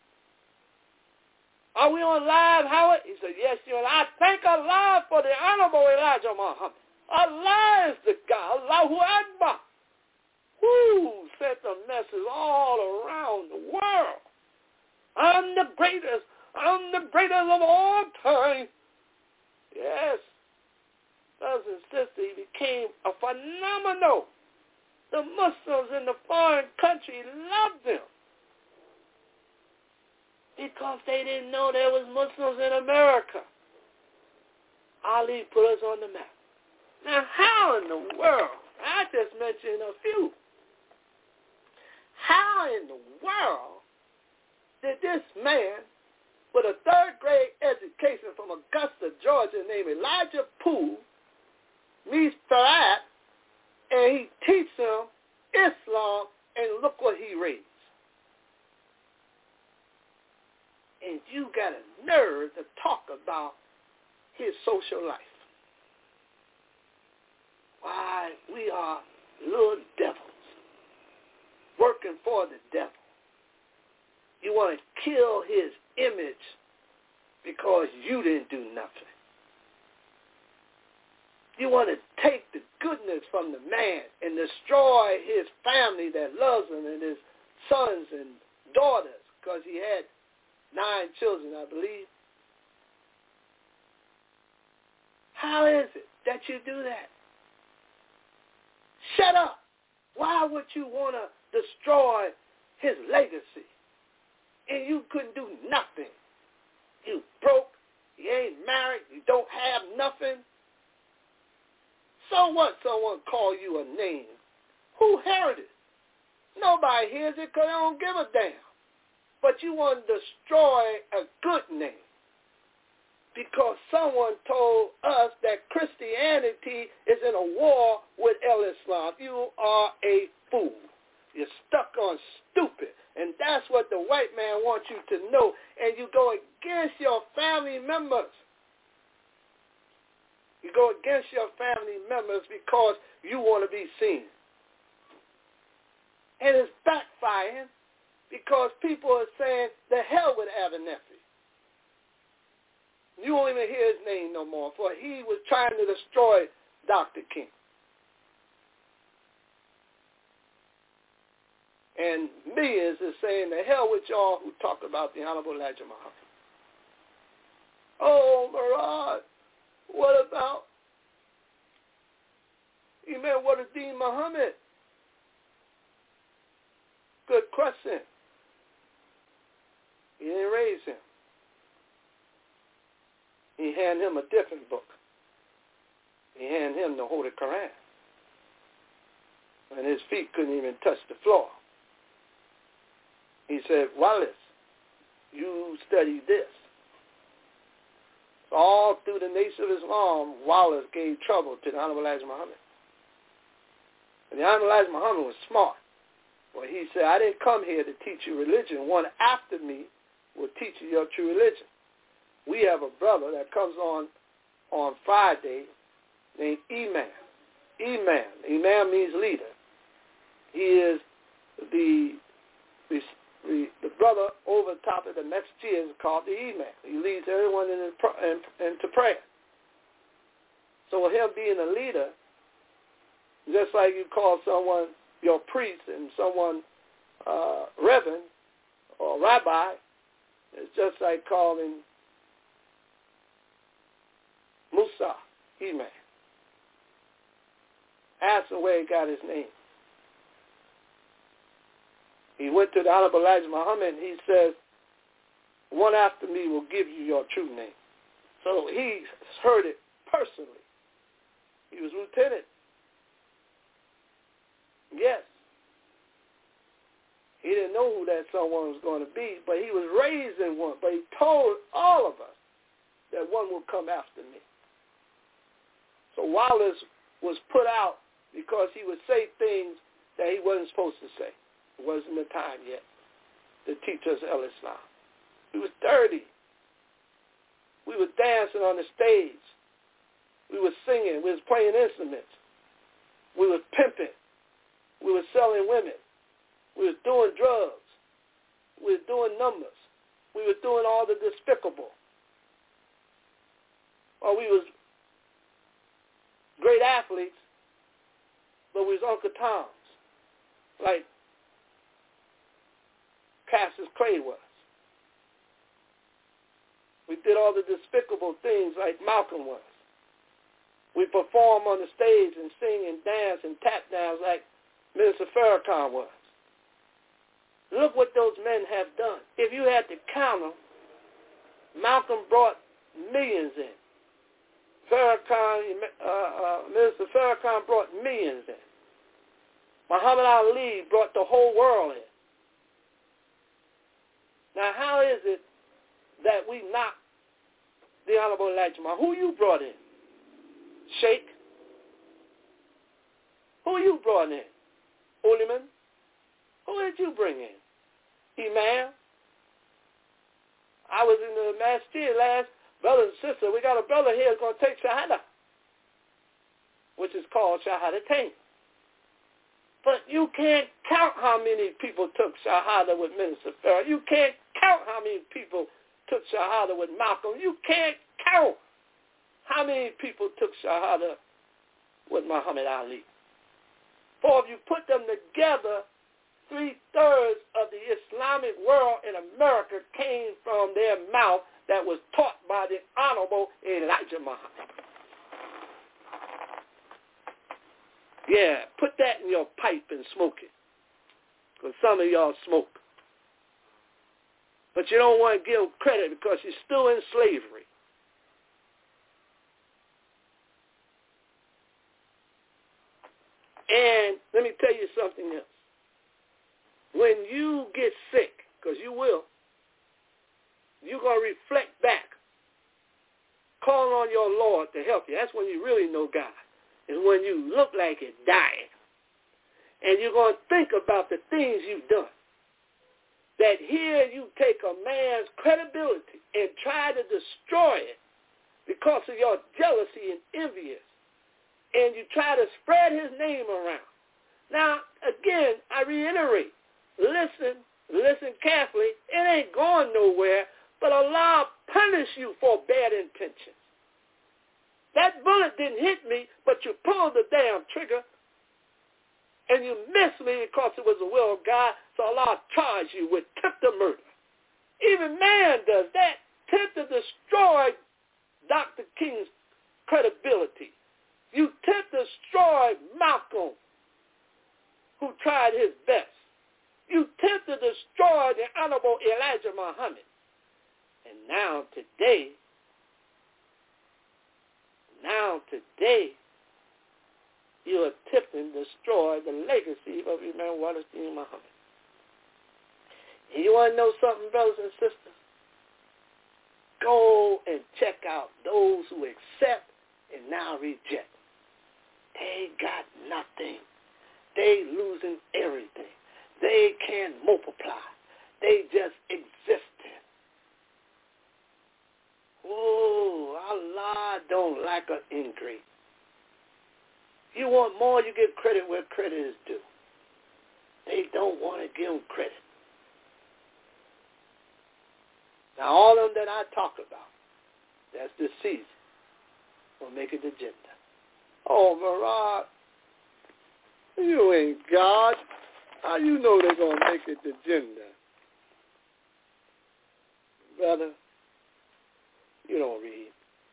are we on live, Howard? He said, yes, you're on. I thank Allah for the Honorable Elijah Muhammad. Allah is the God. Allahu Akbar. Who sent the message all around the world. I'm the greatest. I'm the greatest of all time. Yes. Brothers and sisters, he became a phenomenal. The Muslims in the foreign country loved him because they didn't know there was Muslims in America. Ali put us on the map. Now, how in the world, I just mentioned a few, how in the world did this man with a third grade education from Augusta, Georgia, named Elijah Poole, meet Farad, and he teaches him Islam, and look what he reads. And you got a nerve to talk about his social life. Why, we are little devils working for the devil. You want to kill his image because you didn't do nothing. You want to take the goodness from the man and destroy his family that loves him and his sons and daughters, because he had nine children, I believe. How is it that you do that? Shut up. Why would you want to destroy his legacy? And you couldn't do nothing. You broke. You ain't married. You don't have nothing. So what someone call you a name? Who heard it? Nobody hears it because they don't give a damn. But you want to destroy a good name because someone told us that Christianity is in a war with El-Islam. You are a fool. You're stuck on stupid. And that's what the white man wants you to know. And you go against your family members. You go against your family members because you want to be seen. And it's backfiring because people are saying, the hell with Abernethy. You won't even hear his name no more, for he was trying to destroy Doctor King. And millions are saying, the hell with y'all who talk about the Honorable Elijah Muhammad. Oh, Murad, what about Imam Waduddin Muhammad? Good question. He didn't raise him. He handed him a different book. He handed him the Holy Quran. And his feet couldn't even touch the floor. He said, Wallace, you study this. All through the Nation of Islam, Wallace gave trouble to the Honorable Elijah Muhammad. And the Honorable Elijah Muhammad was smart. Well, he said, I didn't come here to teach you religion. One after me will teach you your true religion. We have a brother that comes on on Friday named Imam. Imam. Imam means leader. He is the, the, the, the brother over top of the masjid is called the Imam. He leads everyone in, in, into prayer. So with him being a leader, just like you call someone your priest and someone uh, reverend or rabbi, it's just like calling Musa, Imam. Ask him where he got his name. He went to the Honorable Elijah Muhammad and he says, one after me will give you your true name. So he heard it personally. He was lieutenant. Yes. He didn't know who that someone was going to be, but he was raised in one. But he told all of us that one will come after me. So Wallace was put out because he would say things that he wasn't supposed to say. It wasn't the time yet to teach us El-Islam. He was thirty. We were dancing on the stage. We were singing. We was playing instruments. We were pimping. We were selling women. We was doing drugs. We was doing numbers. We was doing all the despicable. Or we was great athletes, but we was Uncle Toms, like Cassius Clay was. We did all the despicable things like Malcolm was. We perform on the stage and sing and dance and tap dance like Minister Farrakhan was. Look what those men have done. If you had to count them, Malcolm brought millions in. Farrakhan, uh, uh, Minister Farrakhan brought millions in. Muhammad Ali brought the whole world in. Now, how is it that we knock the Honorable Elijah Muhammad? Who you brought in? Sheikh? Who you brought in? Uliman? Who did you bring in? Imam? I was in the masjid last, brothers and sisters, we got a brother here who's going to take Shahada, which is called Shahadatain. But you can't count how many people took Shahada with Minister Farrakhan. You can't count how many people took Shahada with Malcolm. You can't count how many people took Shahada with Muhammad Ali. For if you put them together, three-thirds of the Islamic world in America came from their mouth that was taught by the Honorable Elijah Muhammad. Yeah, put that in your pipe and smoke it, because some of y'all smoke. But you don't want to give them credit because you're still in slavery. And let me tell you something else. When you get sick, because you will, you're going to reflect back. Call on your Lord to help you. That's when you really know God. Is when you look like you're dying. And you're going to think about the things you've done. That here you take a man's credibility and try to destroy it because of your jealousy and envious. And you try to spread his name around. Now, again, I reiterate, listen, listen carefully. It ain't going nowhere, but Allah punish you for bad intentions. That bullet didn't hit me, but you pulled the damn trigger, and you missed me because it was the will of God, so Allah charged you with attempted murder. Even man does that. Attempt to destroy Doctor King's credibility. You attempt to destroy Malcolm, who tried his best. You attempt to destroy the Honorable Elijah Muhammad. And now today, now today, you are attempting to destroy the legacy of Imam Walid-Din Muhammad. And you want to know something, brothers and sisters? Go and check out those who accept and now reject. They got nothing. They losing everything. They can't multiply. They just existing. Oh, Allah don't like an ingrate. You want more, you give credit where credit is due. They don't want to give them credit. Now, all of them that I talk about, that's the season, will make it agenda. Oh, Marad, you ain't God. How you know they're going to make it agenda? Brother, you don't read.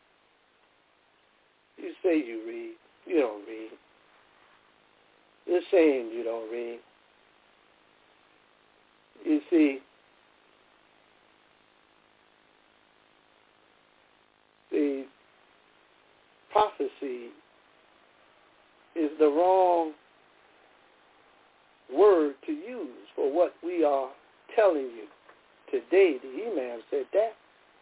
You say you read. You don't read. You're saying you don't read. You see, the prophecy is the wrong word to use for what we are telling you. Today, the Imam said that.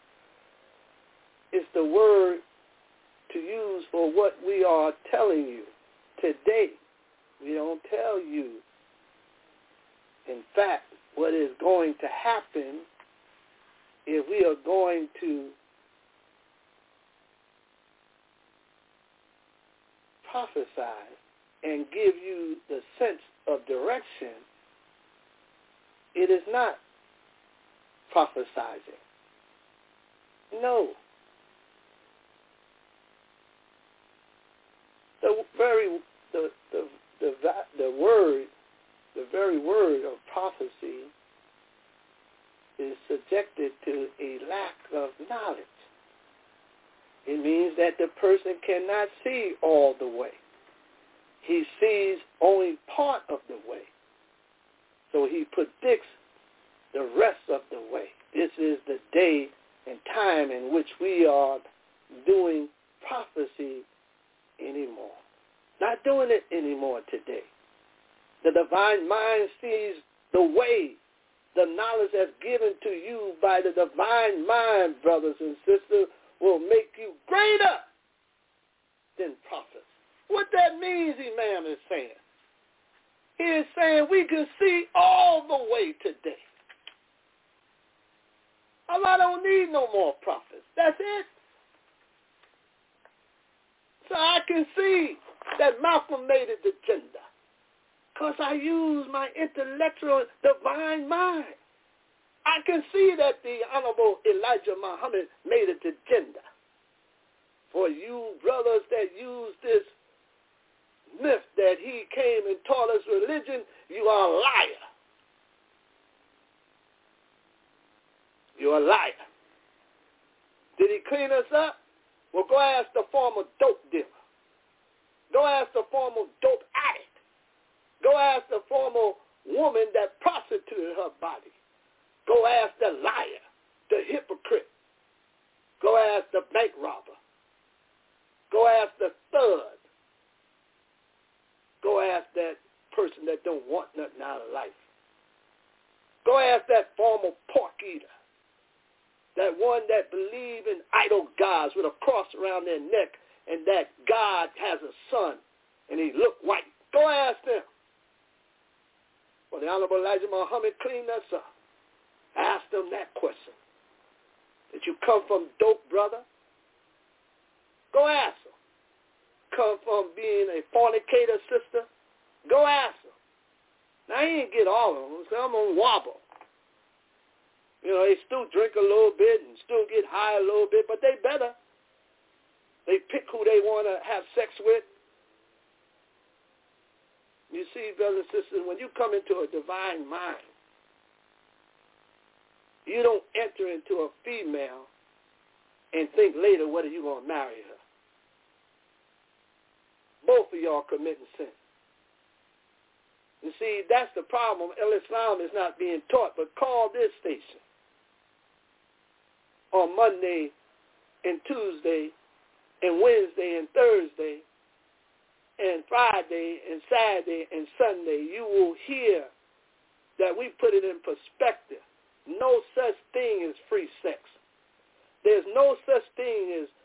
It's the word to use for what we are telling you. Today, we don't tell you, in fact, what is going to happen if we are going to prophesy and give you the sense of direction, it is not prophesizing. No. The very the the the the word, the very word of prophecy is subjected to a lack of knowledge. It means that the person cannot see all the way. He sees only part of the way. So he predicts the rest of the way. This is the day and time in which we are doing prophecy anymore. Not doing it anymore today. The divine mind sees the way. The knowledge that's given to you by the divine mind, brothers and sisters, will make you greater than prophets. What that means, Imam is saying. He is saying we can see all the way today. Allah don't need no more prophets. That's it. So I can see that Malcolm made it agenda because I use my intellectual divine mind. I can see that the Honorable Elijah Muhammad made it agenda. For you brothers that use this myth that he came and taught us religion, you are a liar. You're a liar. Did he clean us up? Well, go ask the former dope dealer. Go ask the former dope addict. Go ask the former woman that prostituted her body. Go ask the liar, the hypocrite. Go ask the bank robber. Go ask the thug. Go ask that person that don't want nothing out of life. Go ask that former pork eater. That one that believe in idol gods with a cross around their neck and that God has a son and he look white. Go ask them. Well, the Honorable Elijah Muhammad cleaned us up. Ask them that question. Did you come from dope, brother? Go ask them. Come from being a fornicator, sister? Go ask them. Now, I ain't get all of them, so I'm going to wobble. You know, they still drink a little bit and still get high a little bit, but they better. They pick who they want to have sex with. You see, brothers and sisters, when you come into a divine mind, you don't enter into a female and think later whether you're going to marry her. Both of y'all committing sin. You see, that's the problem. El-Islam is not being taught, but call this station on Monday and Tuesday and Wednesday and Thursday and Friday and Saturday and Sunday, you will hear that we put it in perspective. No such thing as free sex. There's no such thing as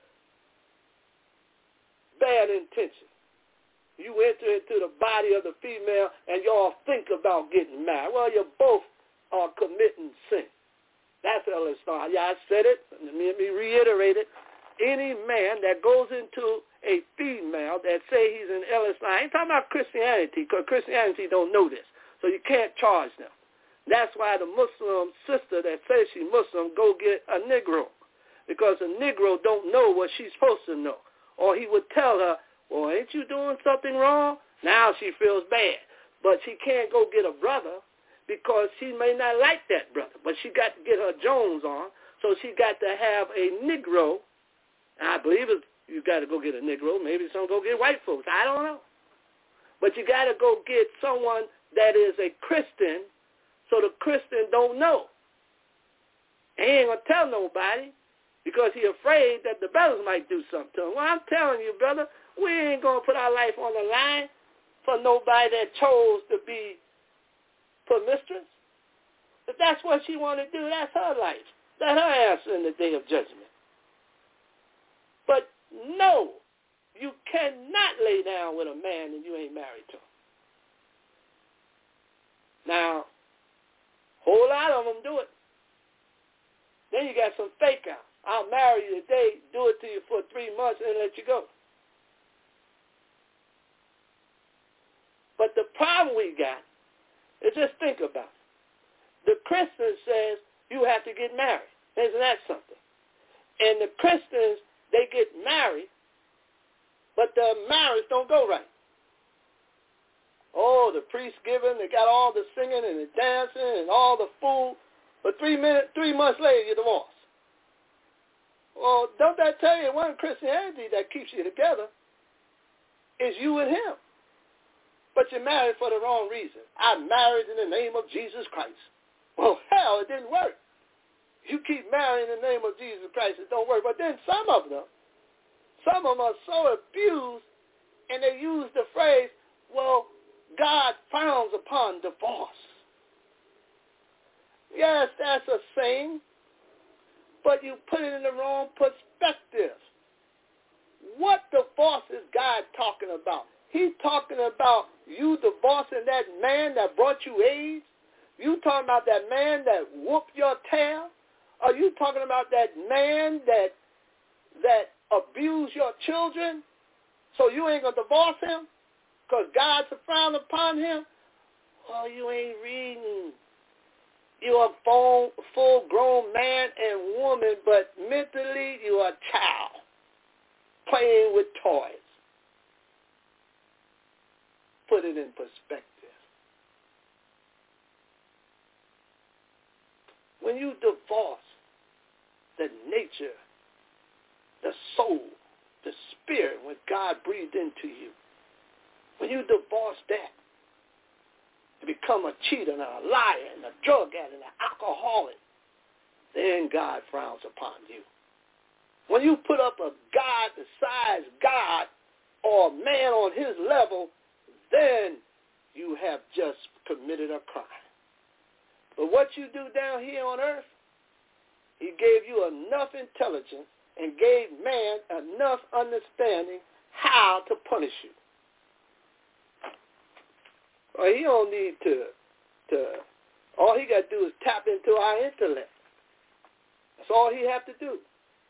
bad intention. You enter into the body of the female and y'all think about getting married. Well, you both are committing sin. That's El-Islam. Yeah, I said it. Let me, let me reiterate it. Any man that goes into a female that say he's in El-Islam, I ain't talking about Christianity, because Christianity don't know this, so you can't charge them. That's why the Muslim sister that says she's Muslim go get a Negro, because a Negro don't know what she's supposed to know. Or he would tell her, well, ain't you doing something wrong? Now she feels bad. But she can't go get a brother because she may not like that brother. But she got to get her Jones on, so she got to have a Negro. I believe it, you got to go get a Negro. Maybe some go get white folks. I don't know. But you got to go get someone that is a Christian so the Christian don't know. He ain't going to tell nobody because he afraid that the brothers might do something to him. Well, I'm telling you, brother, we ain't going to put our life on the line for nobody that chose to be promiscuous. If that's what she want to do, that's her life. Let her answer in the day of judgment. But no, you cannot lay down with a man and you ain't married to him. Now, a whole lot of them do it. Then you got some fake out. I'll marry you today, do it to you for three months, and let you go. problem we got is just think about it. The Christian says you have to get married. Isn't that something? And the Christians, they get married, but the marriage don't go right. Oh, the priest giving, they got all the singing and the dancing and all the food, but three minutes, three months later, you're divorced. Well, don't that tell you one Christianity that keeps you together is you and him. But you're married for the wrong reason. I'm married in the name of Jesus Christ. Well, hell, it didn't work. You keep marrying in the name of Jesus Christ, it don't work. But then some of them, some of them are so abused, and they use the phrase, well, God frowns upon divorce. Yes, that's a saying, but you put it in the wrong perspective. What divorce is God talking about? He's talking about you divorcing that man that brought you AIDS? You talking about that man that whooped your tail? Are you talking about that man that that abused your children? So you ain't going to divorce him because God's a frown upon him? Oh, you ain't reading. You're a full, full-grown man and woman, but mentally you are a child playing with toys. Put it in perspective. When you divorce the nature, the soul, the spirit, when God breathed into you, when you divorce that, you become a cheater and a liar and a drug addict and an alcoholic, then God frowns upon you. When you put up a God besides God or a man on his level, then you have just committed a crime. But what you do down here on earth, he gave you enough intelligence and gave man enough understanding how to punish you. Well, he don't need to, to, all he got to do is tap into our intellect. That's all he have to do.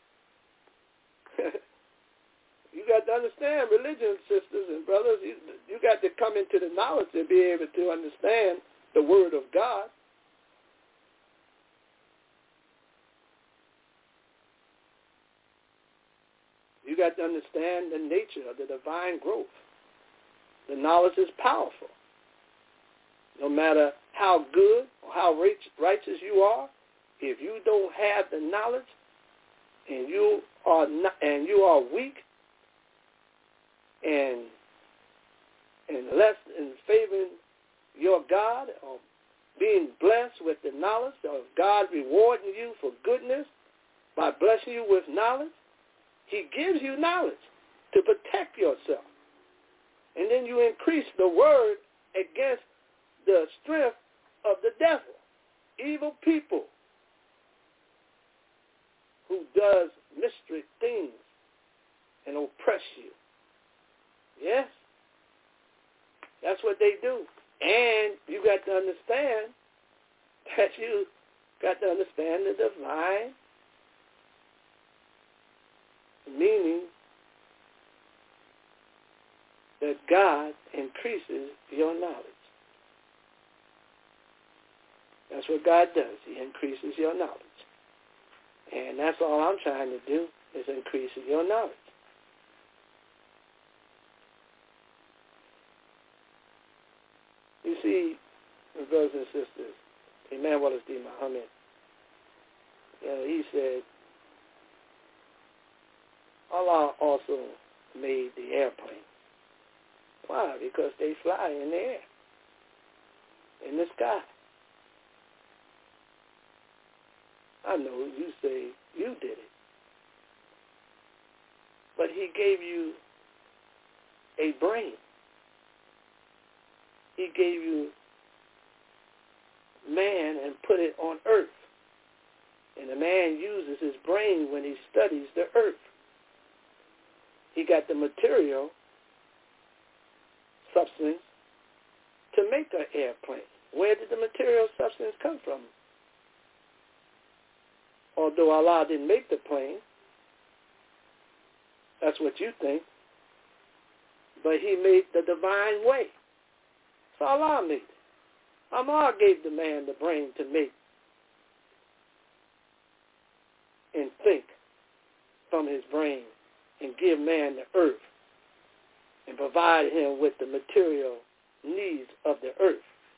You got to understand religion, sisters and brothers. You, you got to come into the knowledge to be able to understand the Word of God. You got to understand the nature of the divine growth. The knowledge is powerful. No matter how good or how righteous you are, if you don't have the knowledge and you are not, and you are weak and and less in favoring your God or being blessed with the knowledge of God rewarding you for goodness by blessing you with knowledge, he gives you knowledge to protect yourself. And then you increase the word against the strength of the devil, evil people who does mystery things and oppress you. Yes, that's what they do. And you got to understand that you got to understand the divine meaning that God increases your knowledge. That's what God does. He increases your knowledge. And that's all I'm trying to do is increase your knowledge. You see, my brothers and sisters, Imam Wallace D. Muhammad, you know, he said, Allah also made the airplane. Why? Because they fly in the air, in the sky. I know you say you did it. But he gave you a brain. He gave you man and put it on earth. And the man uses his brain when he studies the earth. He got the material, substance, to make an airplane. Where did the material substance come from? Although Allah didn't make the plane, that's what you think, but he made the divine way. So Allah made it. Allah gave the man the brain to make and think from his brain and give man the earth and provide him with the material needs of the earth.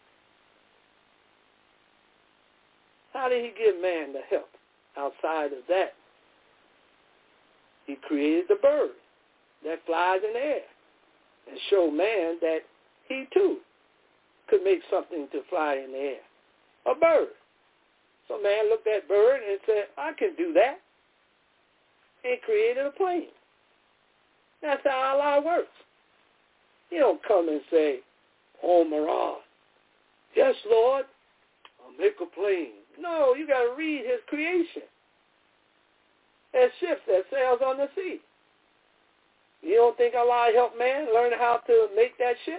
How did he give man the help outside of that? He created the bird that flies in the air and showed man that he too could make something to fly in the air, a bird. So man looked at bird and said, I can do that, and created a plane. That's how Allah works. He don't come and say, oh, Marah, yes, Lord, I'll make a plane. No, you got to read his creation. There's ships that sails on the sea. You don't think Allah helped man learn how to make that ship?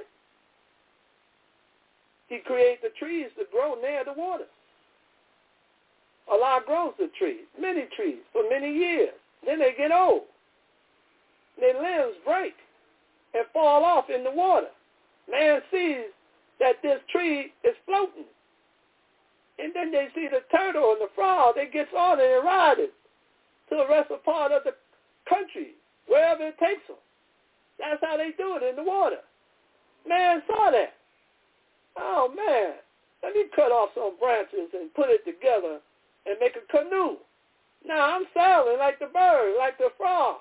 He created the trees to grow near the water. Allah grows the trees, many trees, for many years. Then they get old. Their limbs break and fall off in the water. Man sees that this tree is floating. And then they see the turtle and the frog. They gets on it and ride it to the rest of part of the country, wherever it takes them. That's how they do it in the water. Man saw that. Oh, man, let me cut off some branches and put it together and make a canoe. Now I'm sailing like the bird, like the frog.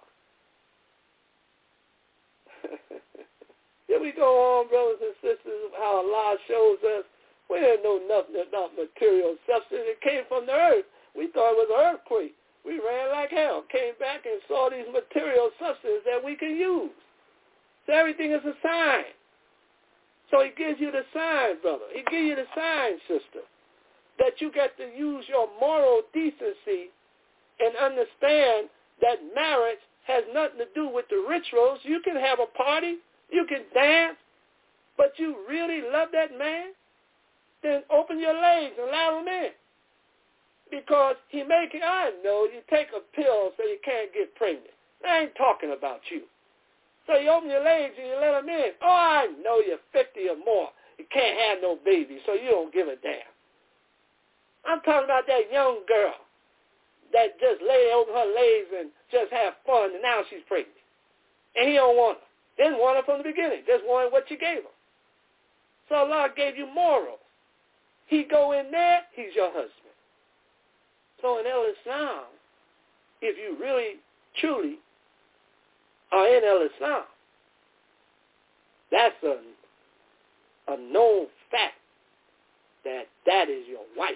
Here we go on, brothers and sisters, how Allah shows us we didn't know nothing about material substance. It came from the earth. We thought it was an earthquake. We ran like hell, came back and saw these material substances that we can use. So everything is a sign. So he gives you the sign, brother. He gives you the sign, sister, that you get to use your moral decency and understand that marriage has nothing to do with the rituals. You can have a party, you can dance, but you really love that man, then open your legs and allow him in. Because he make it, I know, you take a pill so you can't get pregnant. I ain't talking about you. So you open your legs and you let him in. Oh, I know you're fifty or more. You can't have no baby, so you don't give a damn. I'm talking about that young girl that just lay over her legs and just have fun, and now she's pregnant. And he don't want her. Didn't want her from the beginning. Just wanted what you gave her. So Allah gave you morals. He go in there, he's your husband. So in El-Islam, if you really, truly are in El-Islam, that's a, a known fact that that is your wife.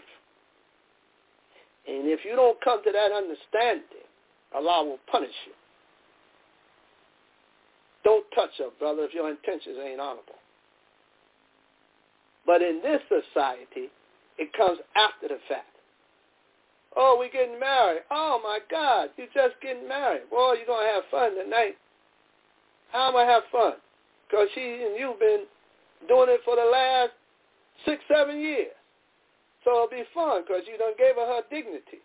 And if you don't come to that understanding, Allah will punish you. Don't touch her, brother, if your intentions ain't honorable. But in this society, it comes after the fact. Oh, we getting married. Oh, my God, you just getting married. Boy, you're going to have fun tonight. How am I have fun? Because she and you been doing it for the last six, seven years. So it'll be fun because you done gave her her dignity.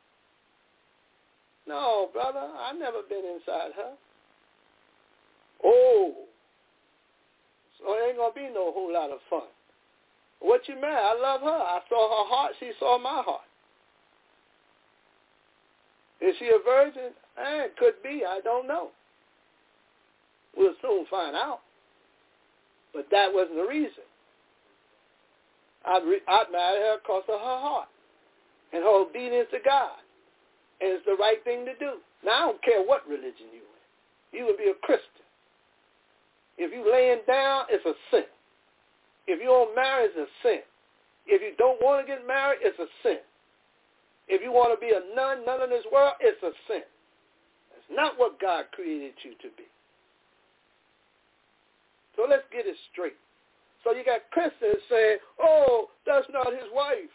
No, brother, I've never been inside her. Oh, so it ain't going to be no whole lot of fun. What you mad? I love her. I saw her heart. She saw my heart. Is she a virgin? Eh, it could be. I don't know. We'll soon find out. But that wasn't the reason. I'd, re- I'd marry her because of her heart and her obedience to God. And it's the right thing to do. Now, I don't care what religion you in. You would be a Christian. If you laying down, it's a sin. If you don't marry, it's a sin. If you don't want to get married, it's a sin. If you want to be a nun, none in this world, it's a sin. That's not what God created you to be. So let's get it straight. So you got Christians saying, oh, that's not his wife.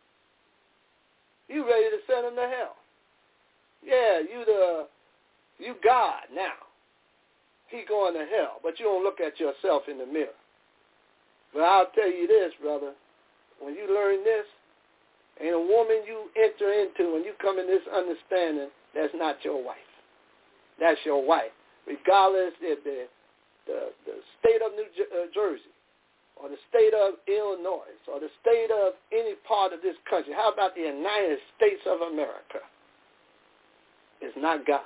You ready to send him to hell. Yeah, you the, you God now. He going to hell, but you don't look at yourself in the mirror. But I'll tell you this, brother. When you learn this, and a woman you enter into, when you come in this understanding, that's not your wife. That's your wife. Regardless if the, the, the state of New Jer- uh, Jersey or the state of Illinois or the state of any part of this country. How about the United States of America? It's not God.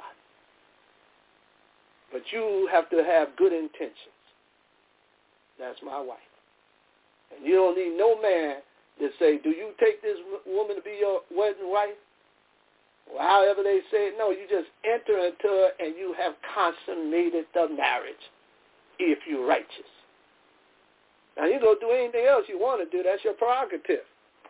But you have to have good intentions. That's my wife. And you don't need no man to say, do you take this woman to be your wedding wife? Or however they say it. No, you just enter into her and you have consummated the marriage if you're righteous. Now, you go do anything else you want to do. That's your prerogative.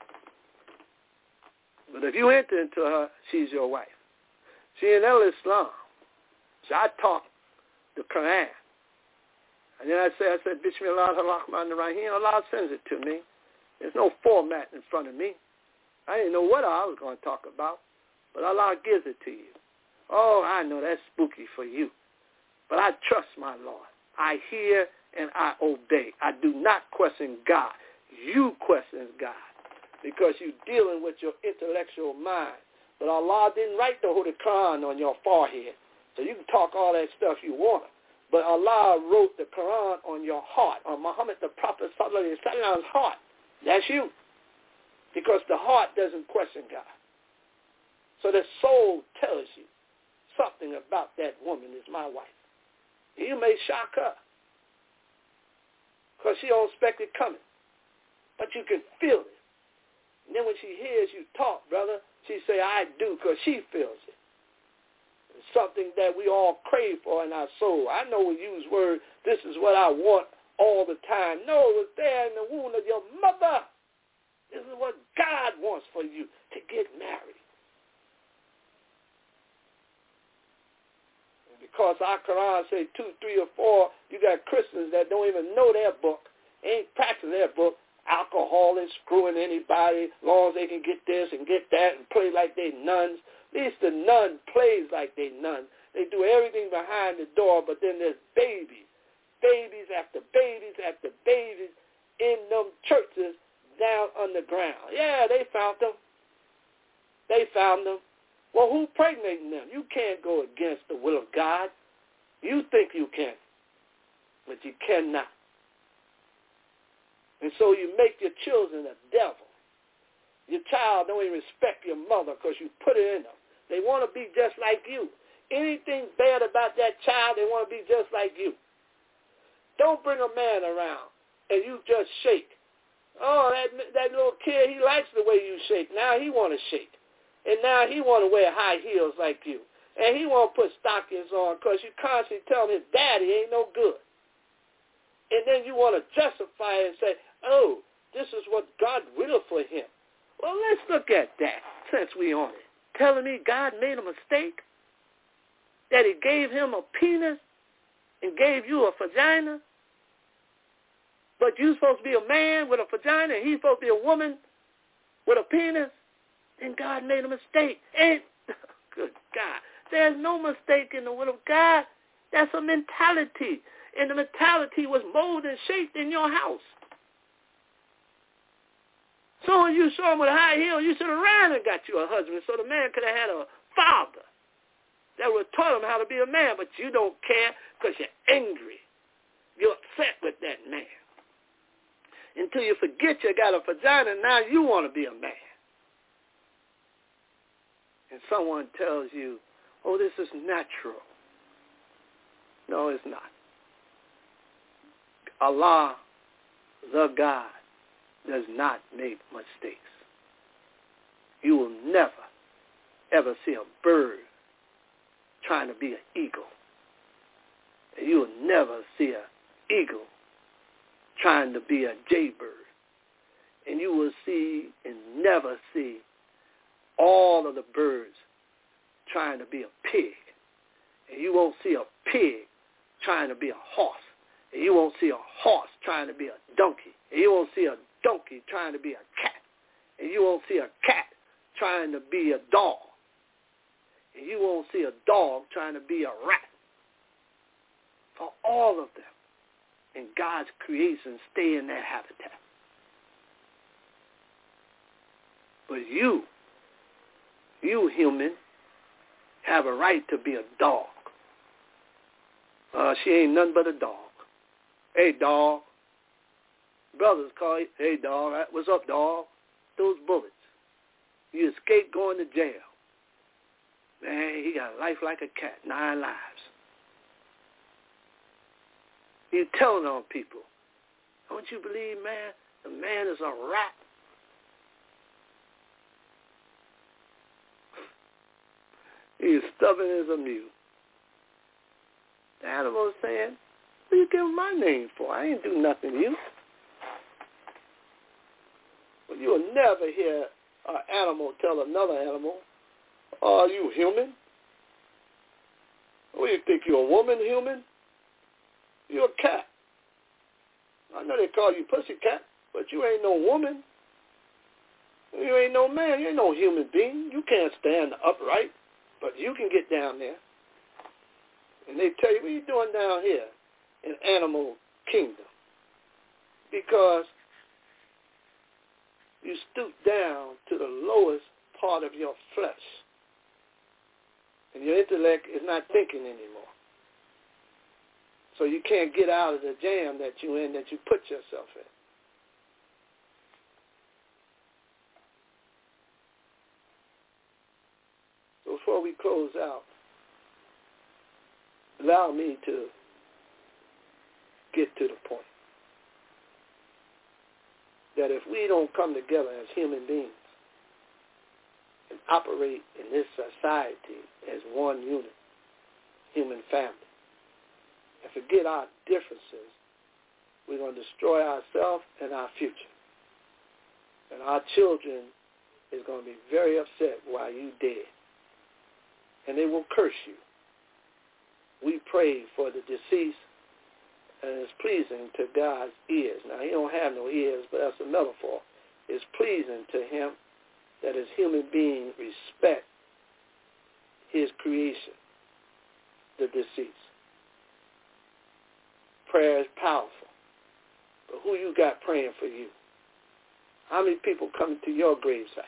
But if you enter into her, she's your wife. See, in Islam, so I taught the Quran. And then I say, I said, Bismillah ar-Rahman ar-Rahim. Allah sends it to me. There's no format in front of me. I didn't know what I was going to talk about, but Allah gives it to you. Oh, I know that's spooky for you. But I trust my Lord. I hear and I obey. I do not question God. You question God because you're dealing with your intellectual mind. But Allah didn't write the Holy Quran on your forehead. So you can talk all that stuff you want. But Allah wrote the Quran on your heart, on Muhammad the Prophet Sallallahu Alaihi Wasallam's heart. That's you. Because the heart doesn't question God. So the soul tells you something about that woman is my wife. You may shock her. Because she don't expect it coming. But you can feel it. And then when she hears you talk, brother, she say, I do, because she feels it. It's something that we all crave for in our soul. I know we use words, this is what I want all the time. No, it was there in the womb of your mother. This is what God wants for you, to get married. And because our Quran say two, three, or four, you got Christians that don't even know their book, ain't practicing their book, alcohol and screwing anybody, as long as they can get this and get that and play like they nuns. At least the nun plays like they nuns. They do everything behind the door, but then there's babies. Babies after babies after babies in them churches down underground. Yeah, they found them. They found them. Well, who pregnating them? You can't go against the will of God. You think you can, but you cannot. And so you make your children a devil. Your child don't even respect your mother because you put it in them. They want to be just like you. Anything bad about that child, they want to be just like you. Don't bring a man around and you just shake. Oh, that that little kid, he likes the way you shake. Now he want to shake. And now he want to wear high heels like you. And he want to put stockings on because you constantly tell him his daddy ain't no good. And then you want to justify it and say, oh, this is what God willed for him. Well, let's look at that since we on it. Telling me God made a mistake? That he gave him a penis and gave you a vagina? But you're supposed to be a man with a vagina and he's supposed to be a woman with a penis? Then God made a mistake. And, good God, there's no mistake in the will of God. That's a mentality. And the mentality was molded and shaped in your house. So when you saw him with a high heel, you should have ran and got you a husband so the man could have had a father that would have taught him how to be a man. But you don't care because you're angry. You're upset with that man. Until you forget you got a vagina, now you want to be a man. And someone tells you, oh, this is natural. No, it's not. Allah, the God, does not make mistakes. You will never, ever see a bird trying to be an eagle. And you will never see an eagle trying to be a jaybird. And you will see and never see all of the birds trying to be a pig. And you won't see a pig trying to be a horse. And you won't see a horse trying to be a donkey. And you won't see a donkey trying to be a cat. And you won't see a cat trying to be a dog. And you won't see a dog trying to be a rat. For all of them in God's creation stay in their habitat. But you, you human, have a right to be a dog. Uh, she ain't nothing but a dog. Hey, dog. brothers call you, hey, dog, what's up, dog? Those bullets. You escape going to jail. Man, he got a life like a cat, nine lives. You're telling on people. Don't you believe, man, the man is a rat? He's stubborn as a mule. The animal is saying, what are you giving my name for? I ain't do nothing to you. Well, you will never hear an animal tell another animal, are you human? What do you think, you're a woman human? You're a cat. I know they call you pussycat, but you ain't no woman. You ain't no man. You ain't no human being. You can't stand upright, but you can get down there. And they tell you, what are you doing down here in animal kingdom? Because you stoop down to the lowest part of your flesh. And your intellect is not thinking anymore. So you can't get out of the jam that you're in, that you put yourself in. So before we close out, allow me to get to the point that if we don't come together as human beings and operate in this society as one unit, human family, and forget our differences, we're going to destroy ourselves and our future. And our children is going to be very upset while you dead. And they will curse you. We pray for the deceased, and it's pleasing to God's ears. Now, he don't have no ears, but that's a metaphor. It's pleasing to him that as human beings respect his creation, the deceased. Prayer is powerful. But who you got praying for you? How many people come to your gravesite?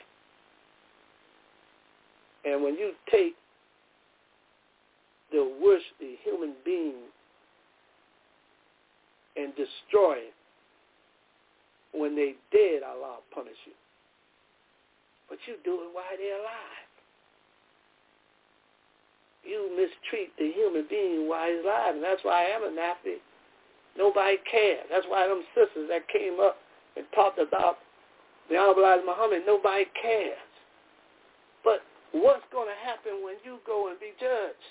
And when you take the worst the human being and destroy it, when they dead, Allah will punish you. But you do it while they're alive. You mistreat the human being while he's alive, and that's why I am a nappy. Nobody cares. That's why them sisters that came up and talked about the Honorable Elijah Muhammad, nobody cares. But what's going to happen when you go and be judged?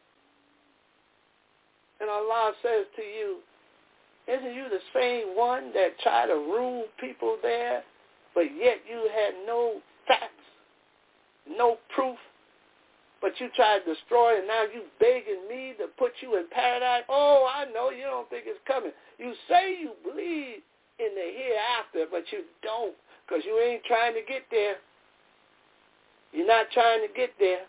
And Allah says to you, isn't you the same one that tried to rule people there, but yet you had no facts, no proof, but you tried to destroy, and now you begging me to put you in paradise? Oh, I know you don't think it's coming. You say you believe in the hereafter, but you don't, because you ain't trying to get there. You're not trying to get there.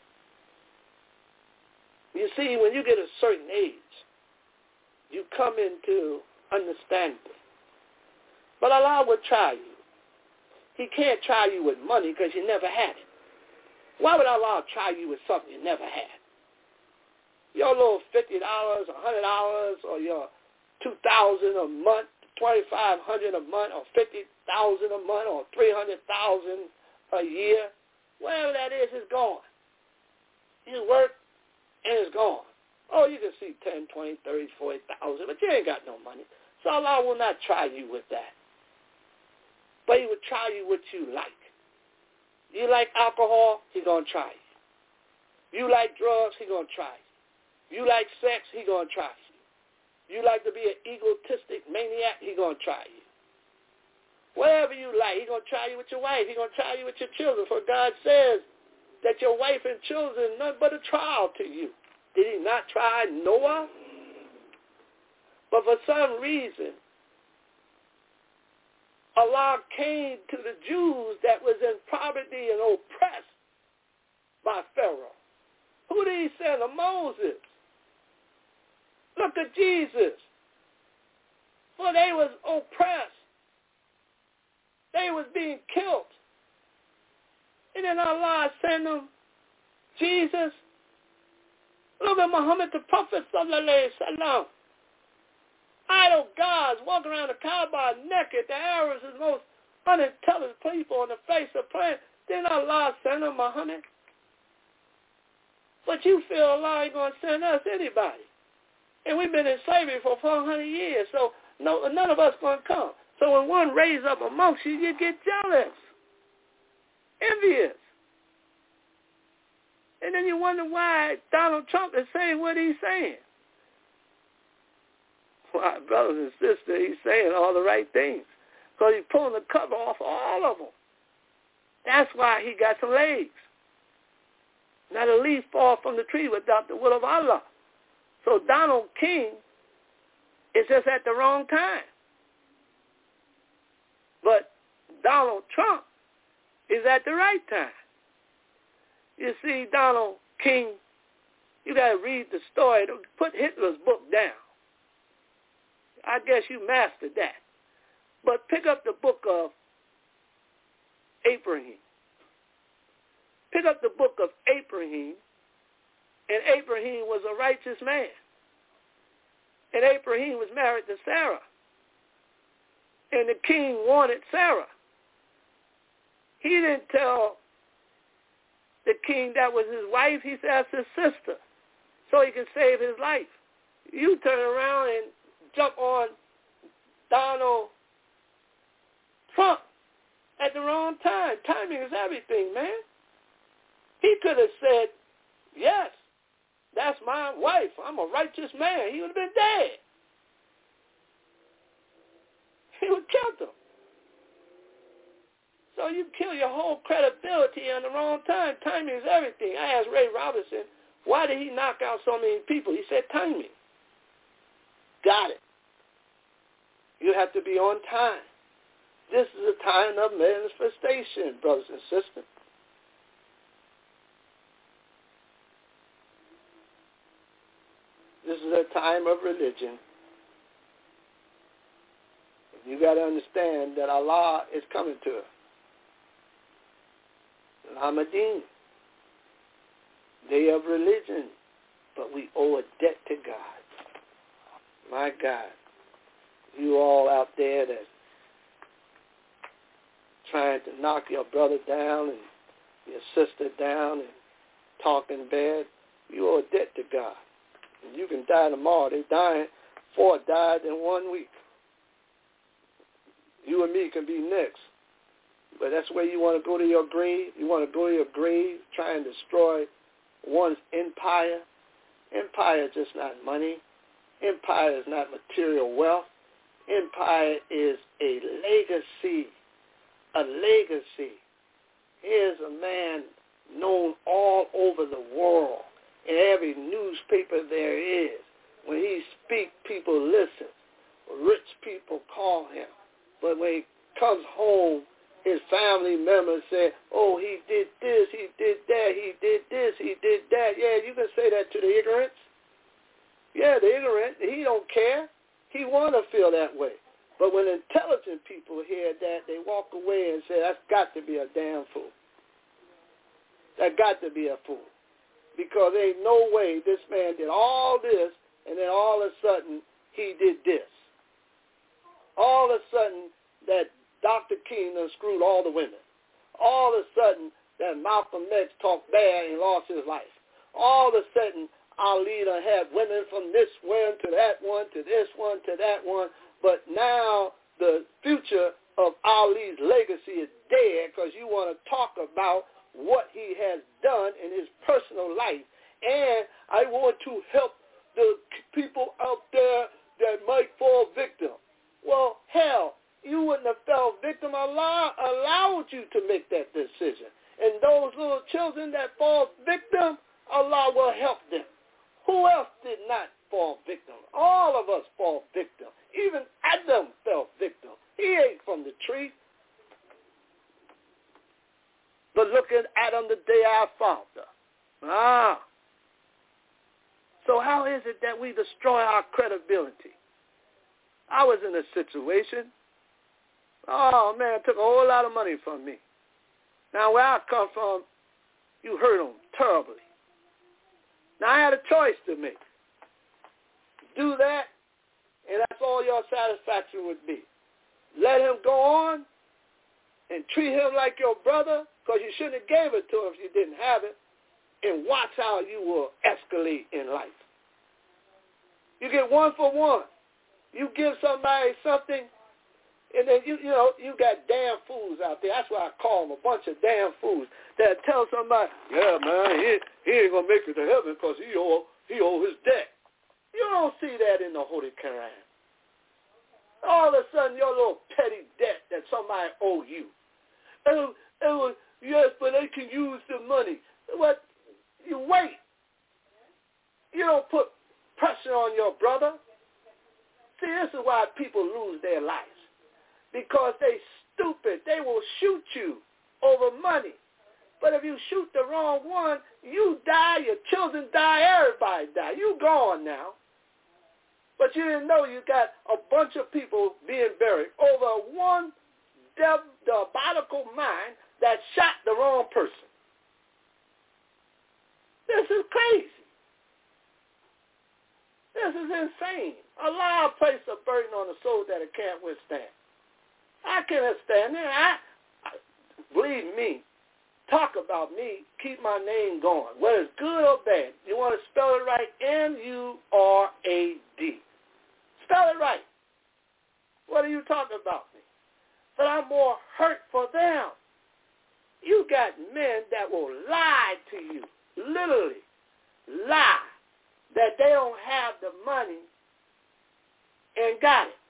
You see, when you get a certain age, you come into understanding. But Allah will try you. He can't try you with money because you never had it. Why would Allah try you with something you never had? Your little fifty dollars, one hundred dollars, or your two thousand dollars a month, twenty-five hundred dollars a month, or fifty thousand dollars a month, or three hundred thousand dollars a year, whatever that is, is gone. You work, and it's gone. Oh, you can see ten, twenty, thirty, forty thousand, but you ain't got no money. So Allah will not try you with that. But he will try you what you like. You like alcohol, he going to try you. You like drugs, he going to try you. You like sex, he going to try you. You like to be an egotistic maniac, he going to try you. Whatever you like, he going to try you with your wife. He going to try you with your children. For God says that your wife and children are nothing but a trial to you. Did he not try Noah? But for some reason, Allah came to the Jews that was in poverty and oppressed by Pharaoh. Who did he send? Moses. Look at Jesus. For they was oppressed. They was being killed. And then Allah sent them Jesus. Look at Muhammad, the Prophet, sallallahu alaihi wasallam. I idol gods, walking around the Kaaba naked. The Arabs are the most unintelligent people on the face of the planet. Then Allah sent them, Muhammad. But you feel Allah ain't going to send us anybody. And we've been in slavery for four hundred years, so no, none of us going to come. So when one raises up amongst you, you get jealous, envious. And then you wonder why Donald Trump is saying what he's saying. Well, brothers and sisters, he's saying all the right things because he's pulling the cover off all of them. That's why he got some legs. Not a leaf fall from the tree without the will of Allah. So Donald King is just at the wrong time. But Donald Trump is at the right time. You see, Donald King, you got to read the story. Put Hitler's book down. I guess you mastered that. But pick up the book of Abraham. Pick up the book of Abraham, and Abraham was a righteous man. And Abraham was married to Sarah. And the king wanted Sarah. He didn't tell the king that was his wife. He said that's his sister, so he can save his life. You turn around and jump on Donald Trump at the wrong time. Timing is everything, man. He could have said, yes, that's my wife. I'm a righteous man. He would have been dead. He would have killed him. So you kill your whole credibility on the wrong time. Timing is everything. I asked Ray Robinson, why did he knock out so many people? He said timing. Got it. You have to be on time. This is a time of manifestation, brothers and sisters. This is a time of religion. You got to understand that Allah is coming to us. Al-Hamadin, day of religion, but we owe a debt to God. My God, you all out there that trying to knock your brother down and your sister down and talking bad, you owe a debt to God. And you can die tomorrow. They dying. Four died in one week. You and me can be next. But that's where you want to go to your grave. You want to go to your grave, try and destroy one's empire. Empire is just not money. Empire is not material wealth. Empire is a legacy. A legacy. Here's a man known all over the world. In every newspaper there is. When he speaks, people listen. Rich people call him. But when he comes home, his family members say, oh, he did this, he did that, he did this, he did that. Yeah, you can say that to the ignorance. Yeah, the ignorant, he don't care. He want to feel that way. But when intelligent people hear that, they walk away and say, that's got to be a damn fool. That got to be a fool. Because there ain't no way this man did all this, and then all of a sudden he did this. All of a sudden that Doctor King done screwed all the women. All of a sudden that Malcolm X talked bad and lost his life. All of a sudden Ali done had women from this one to that one to this one to that one. But now the future of Ali's legacy is dead because you want to talk about what he has done in his personal life. And I want to help the people out there that might fall victim. Well, hell, you wouldn't have fell victim. Allah allowed you to make that decision. And those little children that fall victim, Allah will help them. Who else did not fall victim? All of us fall victim. Even Adam fell victim. He ate from the tree. But look at Adam the day our father. Ah. So how is it that we destroy our credibility? I was in a situation. Oh, man, it took a whole lot of money from me. Now, where I come from, you hurt them terribly. Now, I had a choice to make. Do that and that's all your satisfaction would be. Let him go on and treat him like your brother, because you shouldn't have gave it to him if you didn't have it, and watch how you will escalate in life. You get one for one. You give somebody something, and then, you you know, you got damn fools out there. That's why I call them a bunch of damn fools that tell somebody, yeah, man, he, he ain't going to make it to heaven because he owe, he owe his debt. You don't see that in the Holy Quran. All of a sudden, your little petty debt that somebody owe you. And, and, yes, but they can use the money. What? You wait. You don't put pressure on your brother. See, this is why people lose their lives. Because they stupid. They will shoot you over money. But if you shoot the wrong one, you die, your children die, everybody die. You gone now. But you didn't know you got a bunch of people being buried over one diabolical mind that shot the wrong person. This is crazy. This is insane. Allah placed a burden on the soul that it can't withstand. I can't stand it. I, I, believe me, talk about me, keep my name going. Whether it's good or bad. You want to spell it right? N U R A D. Spell it right. What are you talking about me? But I'm more hurt for them. You got men that will lie to you, literally lie, that they don't have the money and got it.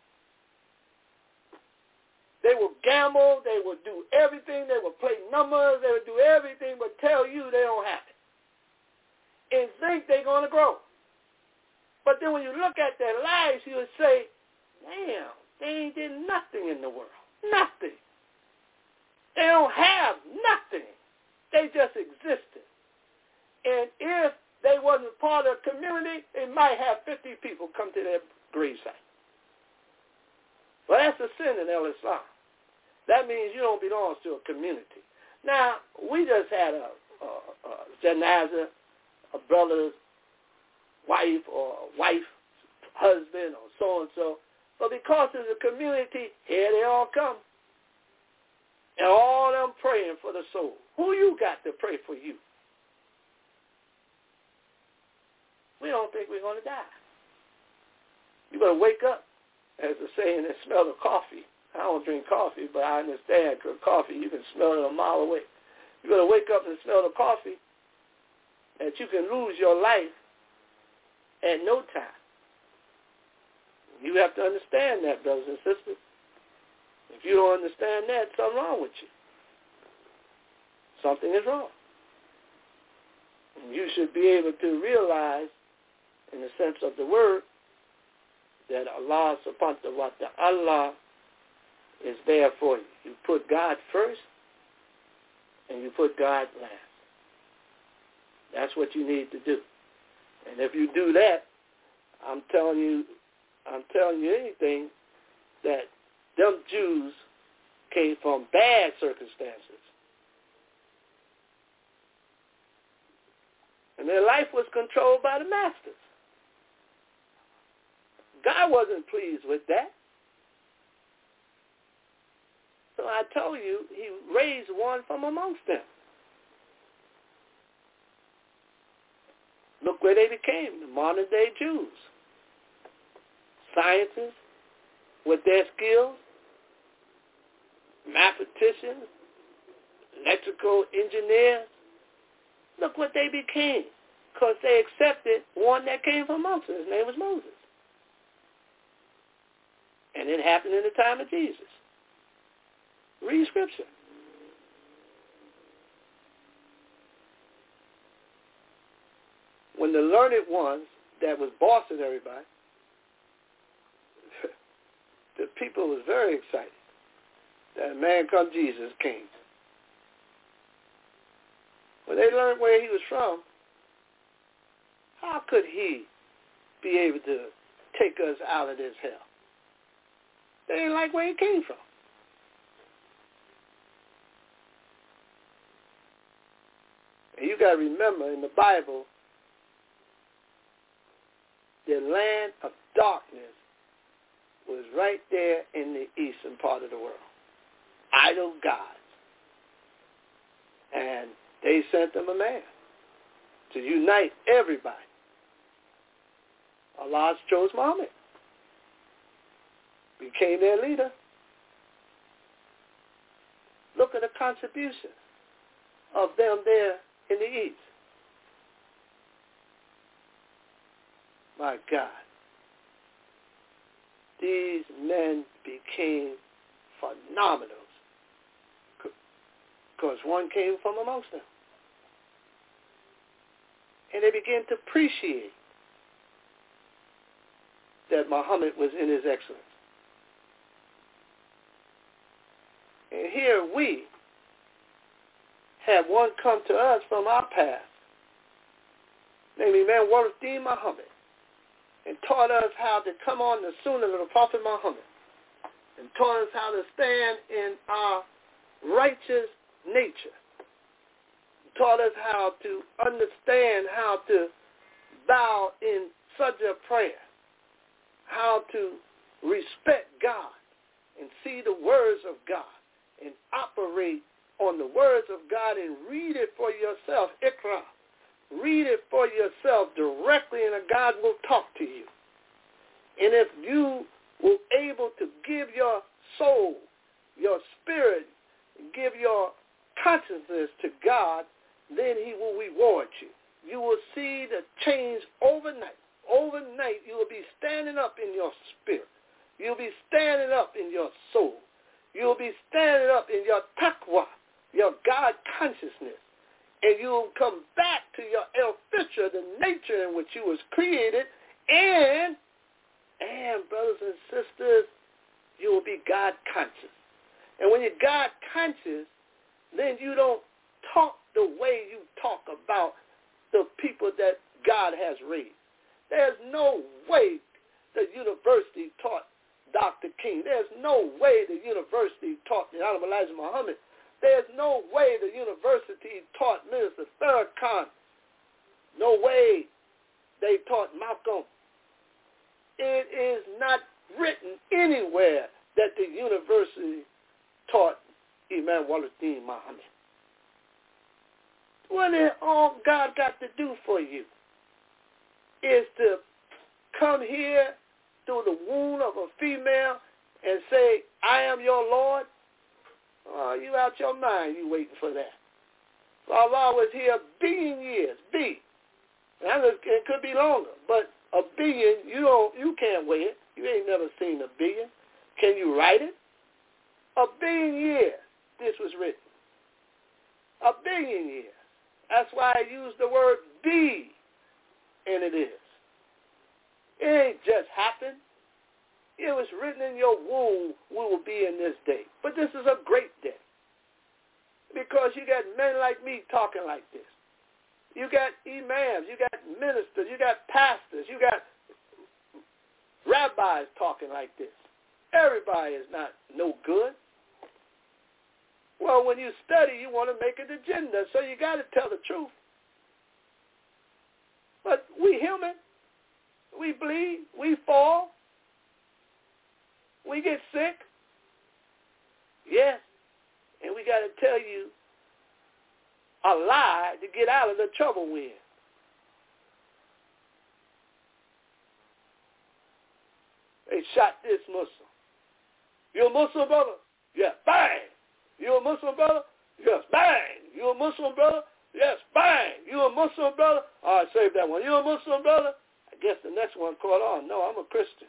They will gamble, they will do everything, they will play numbers, they will do everything but tell you they don't have it and think they're going to grow. But then when you look at their lives, you would say, damn, they ain't did nothing in the world. Nothing. They don't have nothing. They just existed. And if they wasn't part of the community, they might have fifty people come to their gravesite. Well, that's a sin in El Islam. That means you don't belong to a community. Now, we just had a, a, a janaza, a brother's wife or a wife, husband or so-and-so. But because it's a community, here they all come. And all of them praying for the soul. Who you got to pray for you? We don't think we're going to die. You better wake up, as the saying, and smell the coffee. I don't drink coffee, but I understand because coffee, you can smell it a mile away. You better wake up and smell the coffee, that you can lose your life at no time. You have to understand that, brothers and sisters. If you don't understand that, something's wrong with you. Something is wrong. And you should be able to realize, in the sense of the word, that Allah subhanahu wa ta'ala is there for you. You put God first, and you put God last. That's what you need to do. And if you do that, I'm telling you, I'm telling you anything, that them Jews came from bad circumstances. And their life was controlled by the masters. God wasn't pleased with that. So I told you, he raised one from amongst them. Look where they became, the modern day Jews. Scientists with their skills, mathematicians, electrical engineers. Look what they became, because they accepted one that came from amongst them. His name was Moses. And it happened in the time of Jesus. Read Scripture. When the learned ones that was bossing everybody, the people was very excited that a man come Jesus came. When they learned where he was from, how could he be able to take us out of this hell? They didn't like where he came from. And you got to remember, in the Bible, the land of darkness was right there in the eastern part of the world. Idol gods. And they sent them a man to unite everybody. Allah chose Muhammad. Became their leader. Look at the contribution of them there in the east. My God. These men became phenomenal because one came from amongst them. And they began to appreciate that Muhammad was in his excellence. And here we have one come to us from our past, namely man Wallace Muhammad, and taught us how to come on the sunnah of the Prophet Muhammad, and taught us how to stand in our righteous nature, taught us how to understand how to bow in such a prayer, how to respect God and see the words of God and operate on the words of God and read it for yourself. Iqra. Read it for yourself directly and God will talk to you. And if you were able to give your soul, your spirit, give your consciousness to God, then he will reward you. You will see the change overnight. Overnight, you will be standing up in your spirit. You'll be standing up in your soul. You'll be standing up in your taqwa, your God consciousness. And you'll come back to your el fitra, the nature in which you was created. And, and brothers and sisters, you will be God conscious. And when you're God conscious, then you don't talk the way you talk about the people that God has raised. There's no way the university taught Doctor King. There's no way the university taught the Honorable Elijah Muhammad. There's no way the university taught Minister Farrakhan. No way they taught Malcolm. It is not written anywhere that the university taught Imam Wallace-Din Muhammad. What is all God got to do for you is to come here through the womb of a female and say, I am your Lord. Oh, you out your mind, you waiting for that. So Allah was here a billion years, B. And it could be longer, but a billion, you don't, you can't weigh it. You ain't never seen a billion. Can you write it? A billion years this was written. A billion years. That's why I use the word be, and it is. It ain't just happened. It was written in your womb, we will be in this day. But this is a great day. Because you got men like me talking like this. You got imams, you got ministers, you got pastors, you got rabbis talking like this. Everybody is not no good. Well, when you study, you want to make an agenda, so you got to tell the truth. But we human. We bleed. We fall. We get sick. Yes. And we got to tell you a lie to get out of the trouble we're in. They shot this Muslim. You a Muslim brother? Yes. Bang. You a Muslim brother? Yes. Bang. You a Muslim brother? Yes. Bang. You a Muslim brother? All right, save that one. You a Muslim brother? I guess the next one caught on. No, I'm a Christian.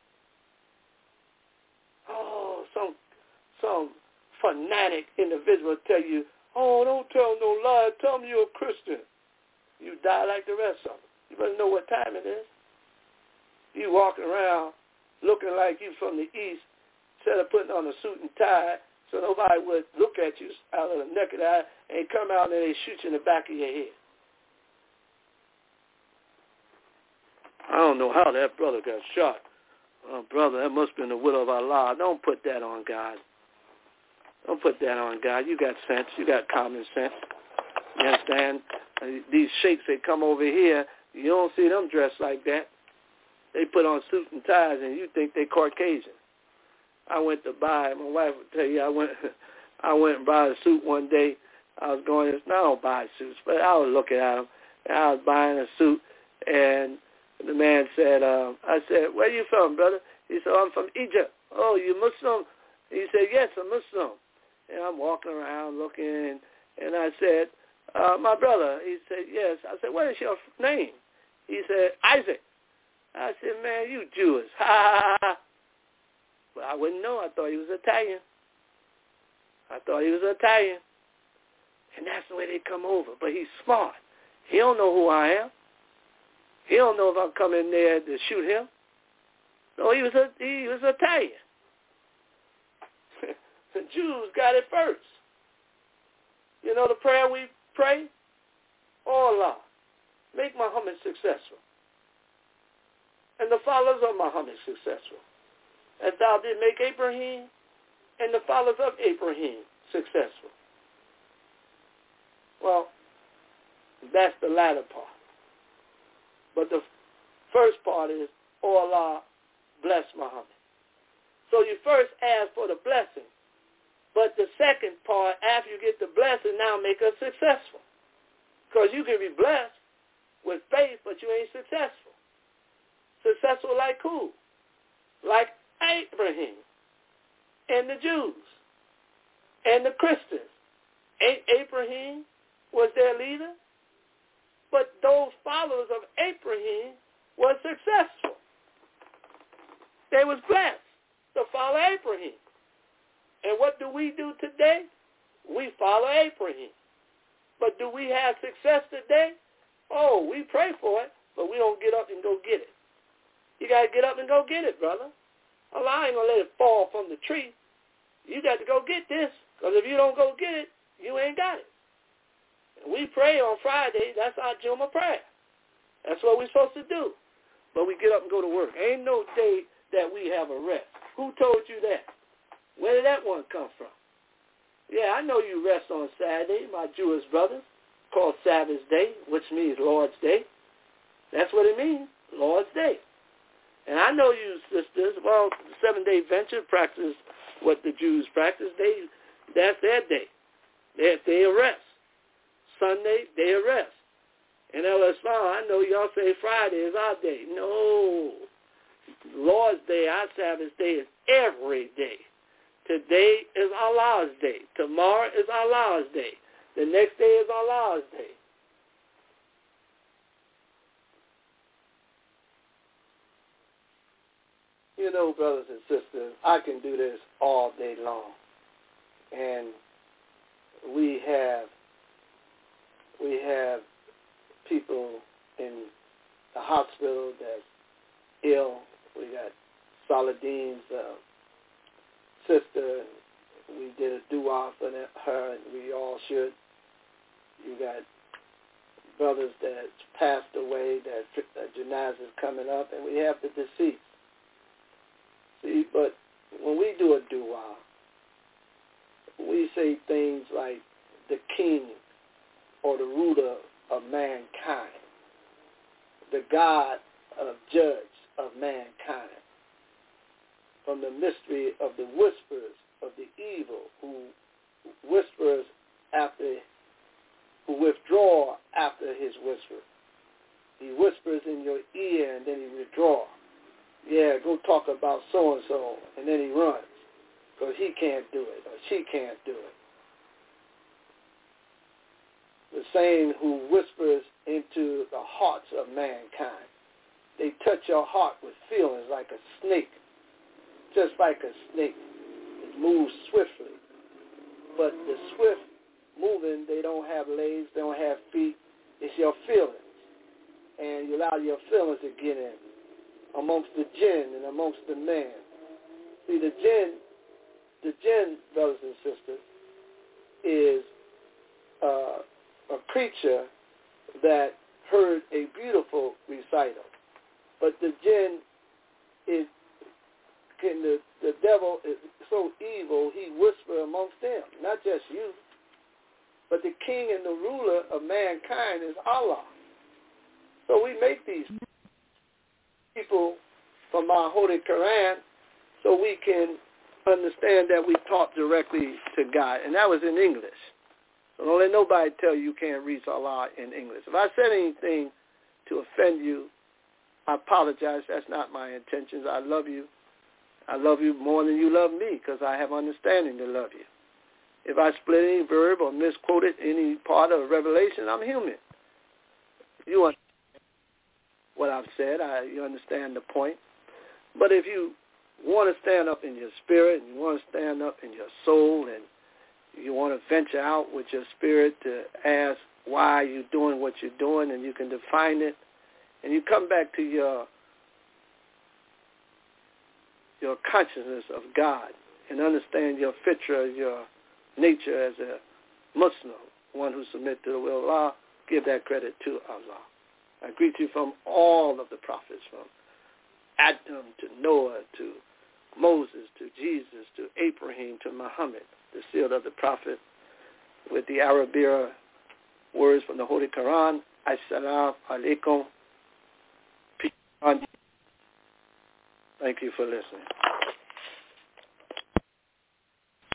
Oh, some some fanatic individual tell you, oh, don't tell no lie. Tell me you're a Christian. You die like the rest of them. You better know what time it is. You walking around looking like you from the East, instead of putting on a suit and tie, so nobody would look at you out of the naked eye and come out and they shoot you in the back of your head. I don't know how that brother got shot. Oh, brother, that must have been the will of Allah. Don't put that on God. Don't put that on God. You got sense. You got common sense. You understand? These sheikhs, they come over here, you don't see them dressed like that. they put on suits and ties, and you think they Caucasian. I went to buy, my wife would tell you, I went I went and bought a suit one day. I was going, I don't buy suits, but I was looking at them, and I was buying a suit, and the man said, uh, I said, where you from, brother? He said, oh, I'm from Egypt. Oh, you Muslim? He said, yes, I'm Muslim. And I'm walking around looking, and, and I said, uh, my brother. He said, yes. I said, what is your name? He said, Isaac. I said, man, you Jewish. Ha, ha, ha. But I wouldn't know. I thought he was Italian. I thought he was Italian. And that's the way they come over. But he's smart. He don't know who I am. He don't know if I'm coming there to shoot him. No, he was a, he was Italian. The Jews got it first. You know the prayer we pray? Oh Allah, make Muhammad successful. And the followers of Muhammad successful. As thou did make Abraham and the followers of Abraham successful. Well, that's the latter part. But the first part is, oh Allah, bless Muhammad. So you first ask for the blessing. But the second part, after you get the blessing, now make us successful. Because you can be blessed with faith, but you ain't successful. Successful like who? Like Abraham and the Jews and the Christians. Ain't Abraham was their leader? But those followers of Abraham were successful. They was blessed to follow Abraham. And what do we do today? We follow Abraham. But do we have success today? Oh, we pray for it, but we don't get up and go get it. You got to get up and go get it, brother. Allah ain't going to let it fall from the tree. You got to go get this, because if you don't go get it, you ain't got it. And we pray on Friday. That's our Jummah prayer. That's what we're supposed to do. But we get up and go to work. Ain't no day that we have a rest. Who told you that? Where did that one come from? Yeah, I know you rest on Saturday, my Jewish brothers, called Sabbath Day, which means Lord's Day. That's what it means, Lord's Day. And I know you sisters, well, the seven-day venture practice what the Jews practice. They, that's their day. They, they rest. Sunday, they rest. And El Islam, I know y'all say Friday is our day. No. Lord's Day, our Sabbath day is every day. Today is Allah's day. Tomorrow is Allah's day. The next day is Allah's day. You know, brothers and sisters, I can do this all day long. And we have we have people in the hospital that's ill. We got Saladin's uh, sister. We did a dua for her, and we all should. You got brothers that passed away, that uh, janazah is coming up, and we have the deceased. See, but when we do a dua, we say things like the king or the ruler of mankind, the God of judge of mankind, from the mystery of the whispers of the evil, who whispers after, who withdraw after his whisper. He whispers in your ear and then he withdraws. Yeah, go talk about so-and-so, and then he runs because he can't do it or she can't do it. The same who whispers into the hearts of mankind. They touch your heart with feelings like a snake, just like a snake. It moves swiftly. But the swift moving, they don't have legs, they don't have feet. It's your feelings. And you allow your feelings to get in amongst the jinn and amongst the man. See, the jinn, the jinn, brothers and sisters, is uh, a creature that heard a beautiful recital. But the jinn is, can the, the devil is so evil, he whispers amongst them, not just you. But the king and the ruler of mankind is Allah. So we make these people from our Holy Quran so we can understand that we talk directly to God. And that was in English. So don't let nobody tell you you can't reach Allah in English. If I said anything to offend you, I apologize. That's not my intentions. I love you. I love you more than you love me because I have understanding to love you. If I split any verb or misquoted any part of Revelation, I'm human. You understand what I've said. I, you understand the point. But if you want to stand up in your spirit and you want to stand up in your soul and you want to venture out with your spirit to ask why you're doing what you're doing and you can define it, and you come back to your your consciousness of God and understand your fitra, your nature as a Muslim, one who submits to the will of Allah, give that credit to Allah. I greet you from all of the prophets, from Adam to Noah to Moses to Jesus to Abraham to Muhammad, the seal of the prophet, with the Arabic words from the Holy Quran. Assalamu alaikum. Thank you for listening.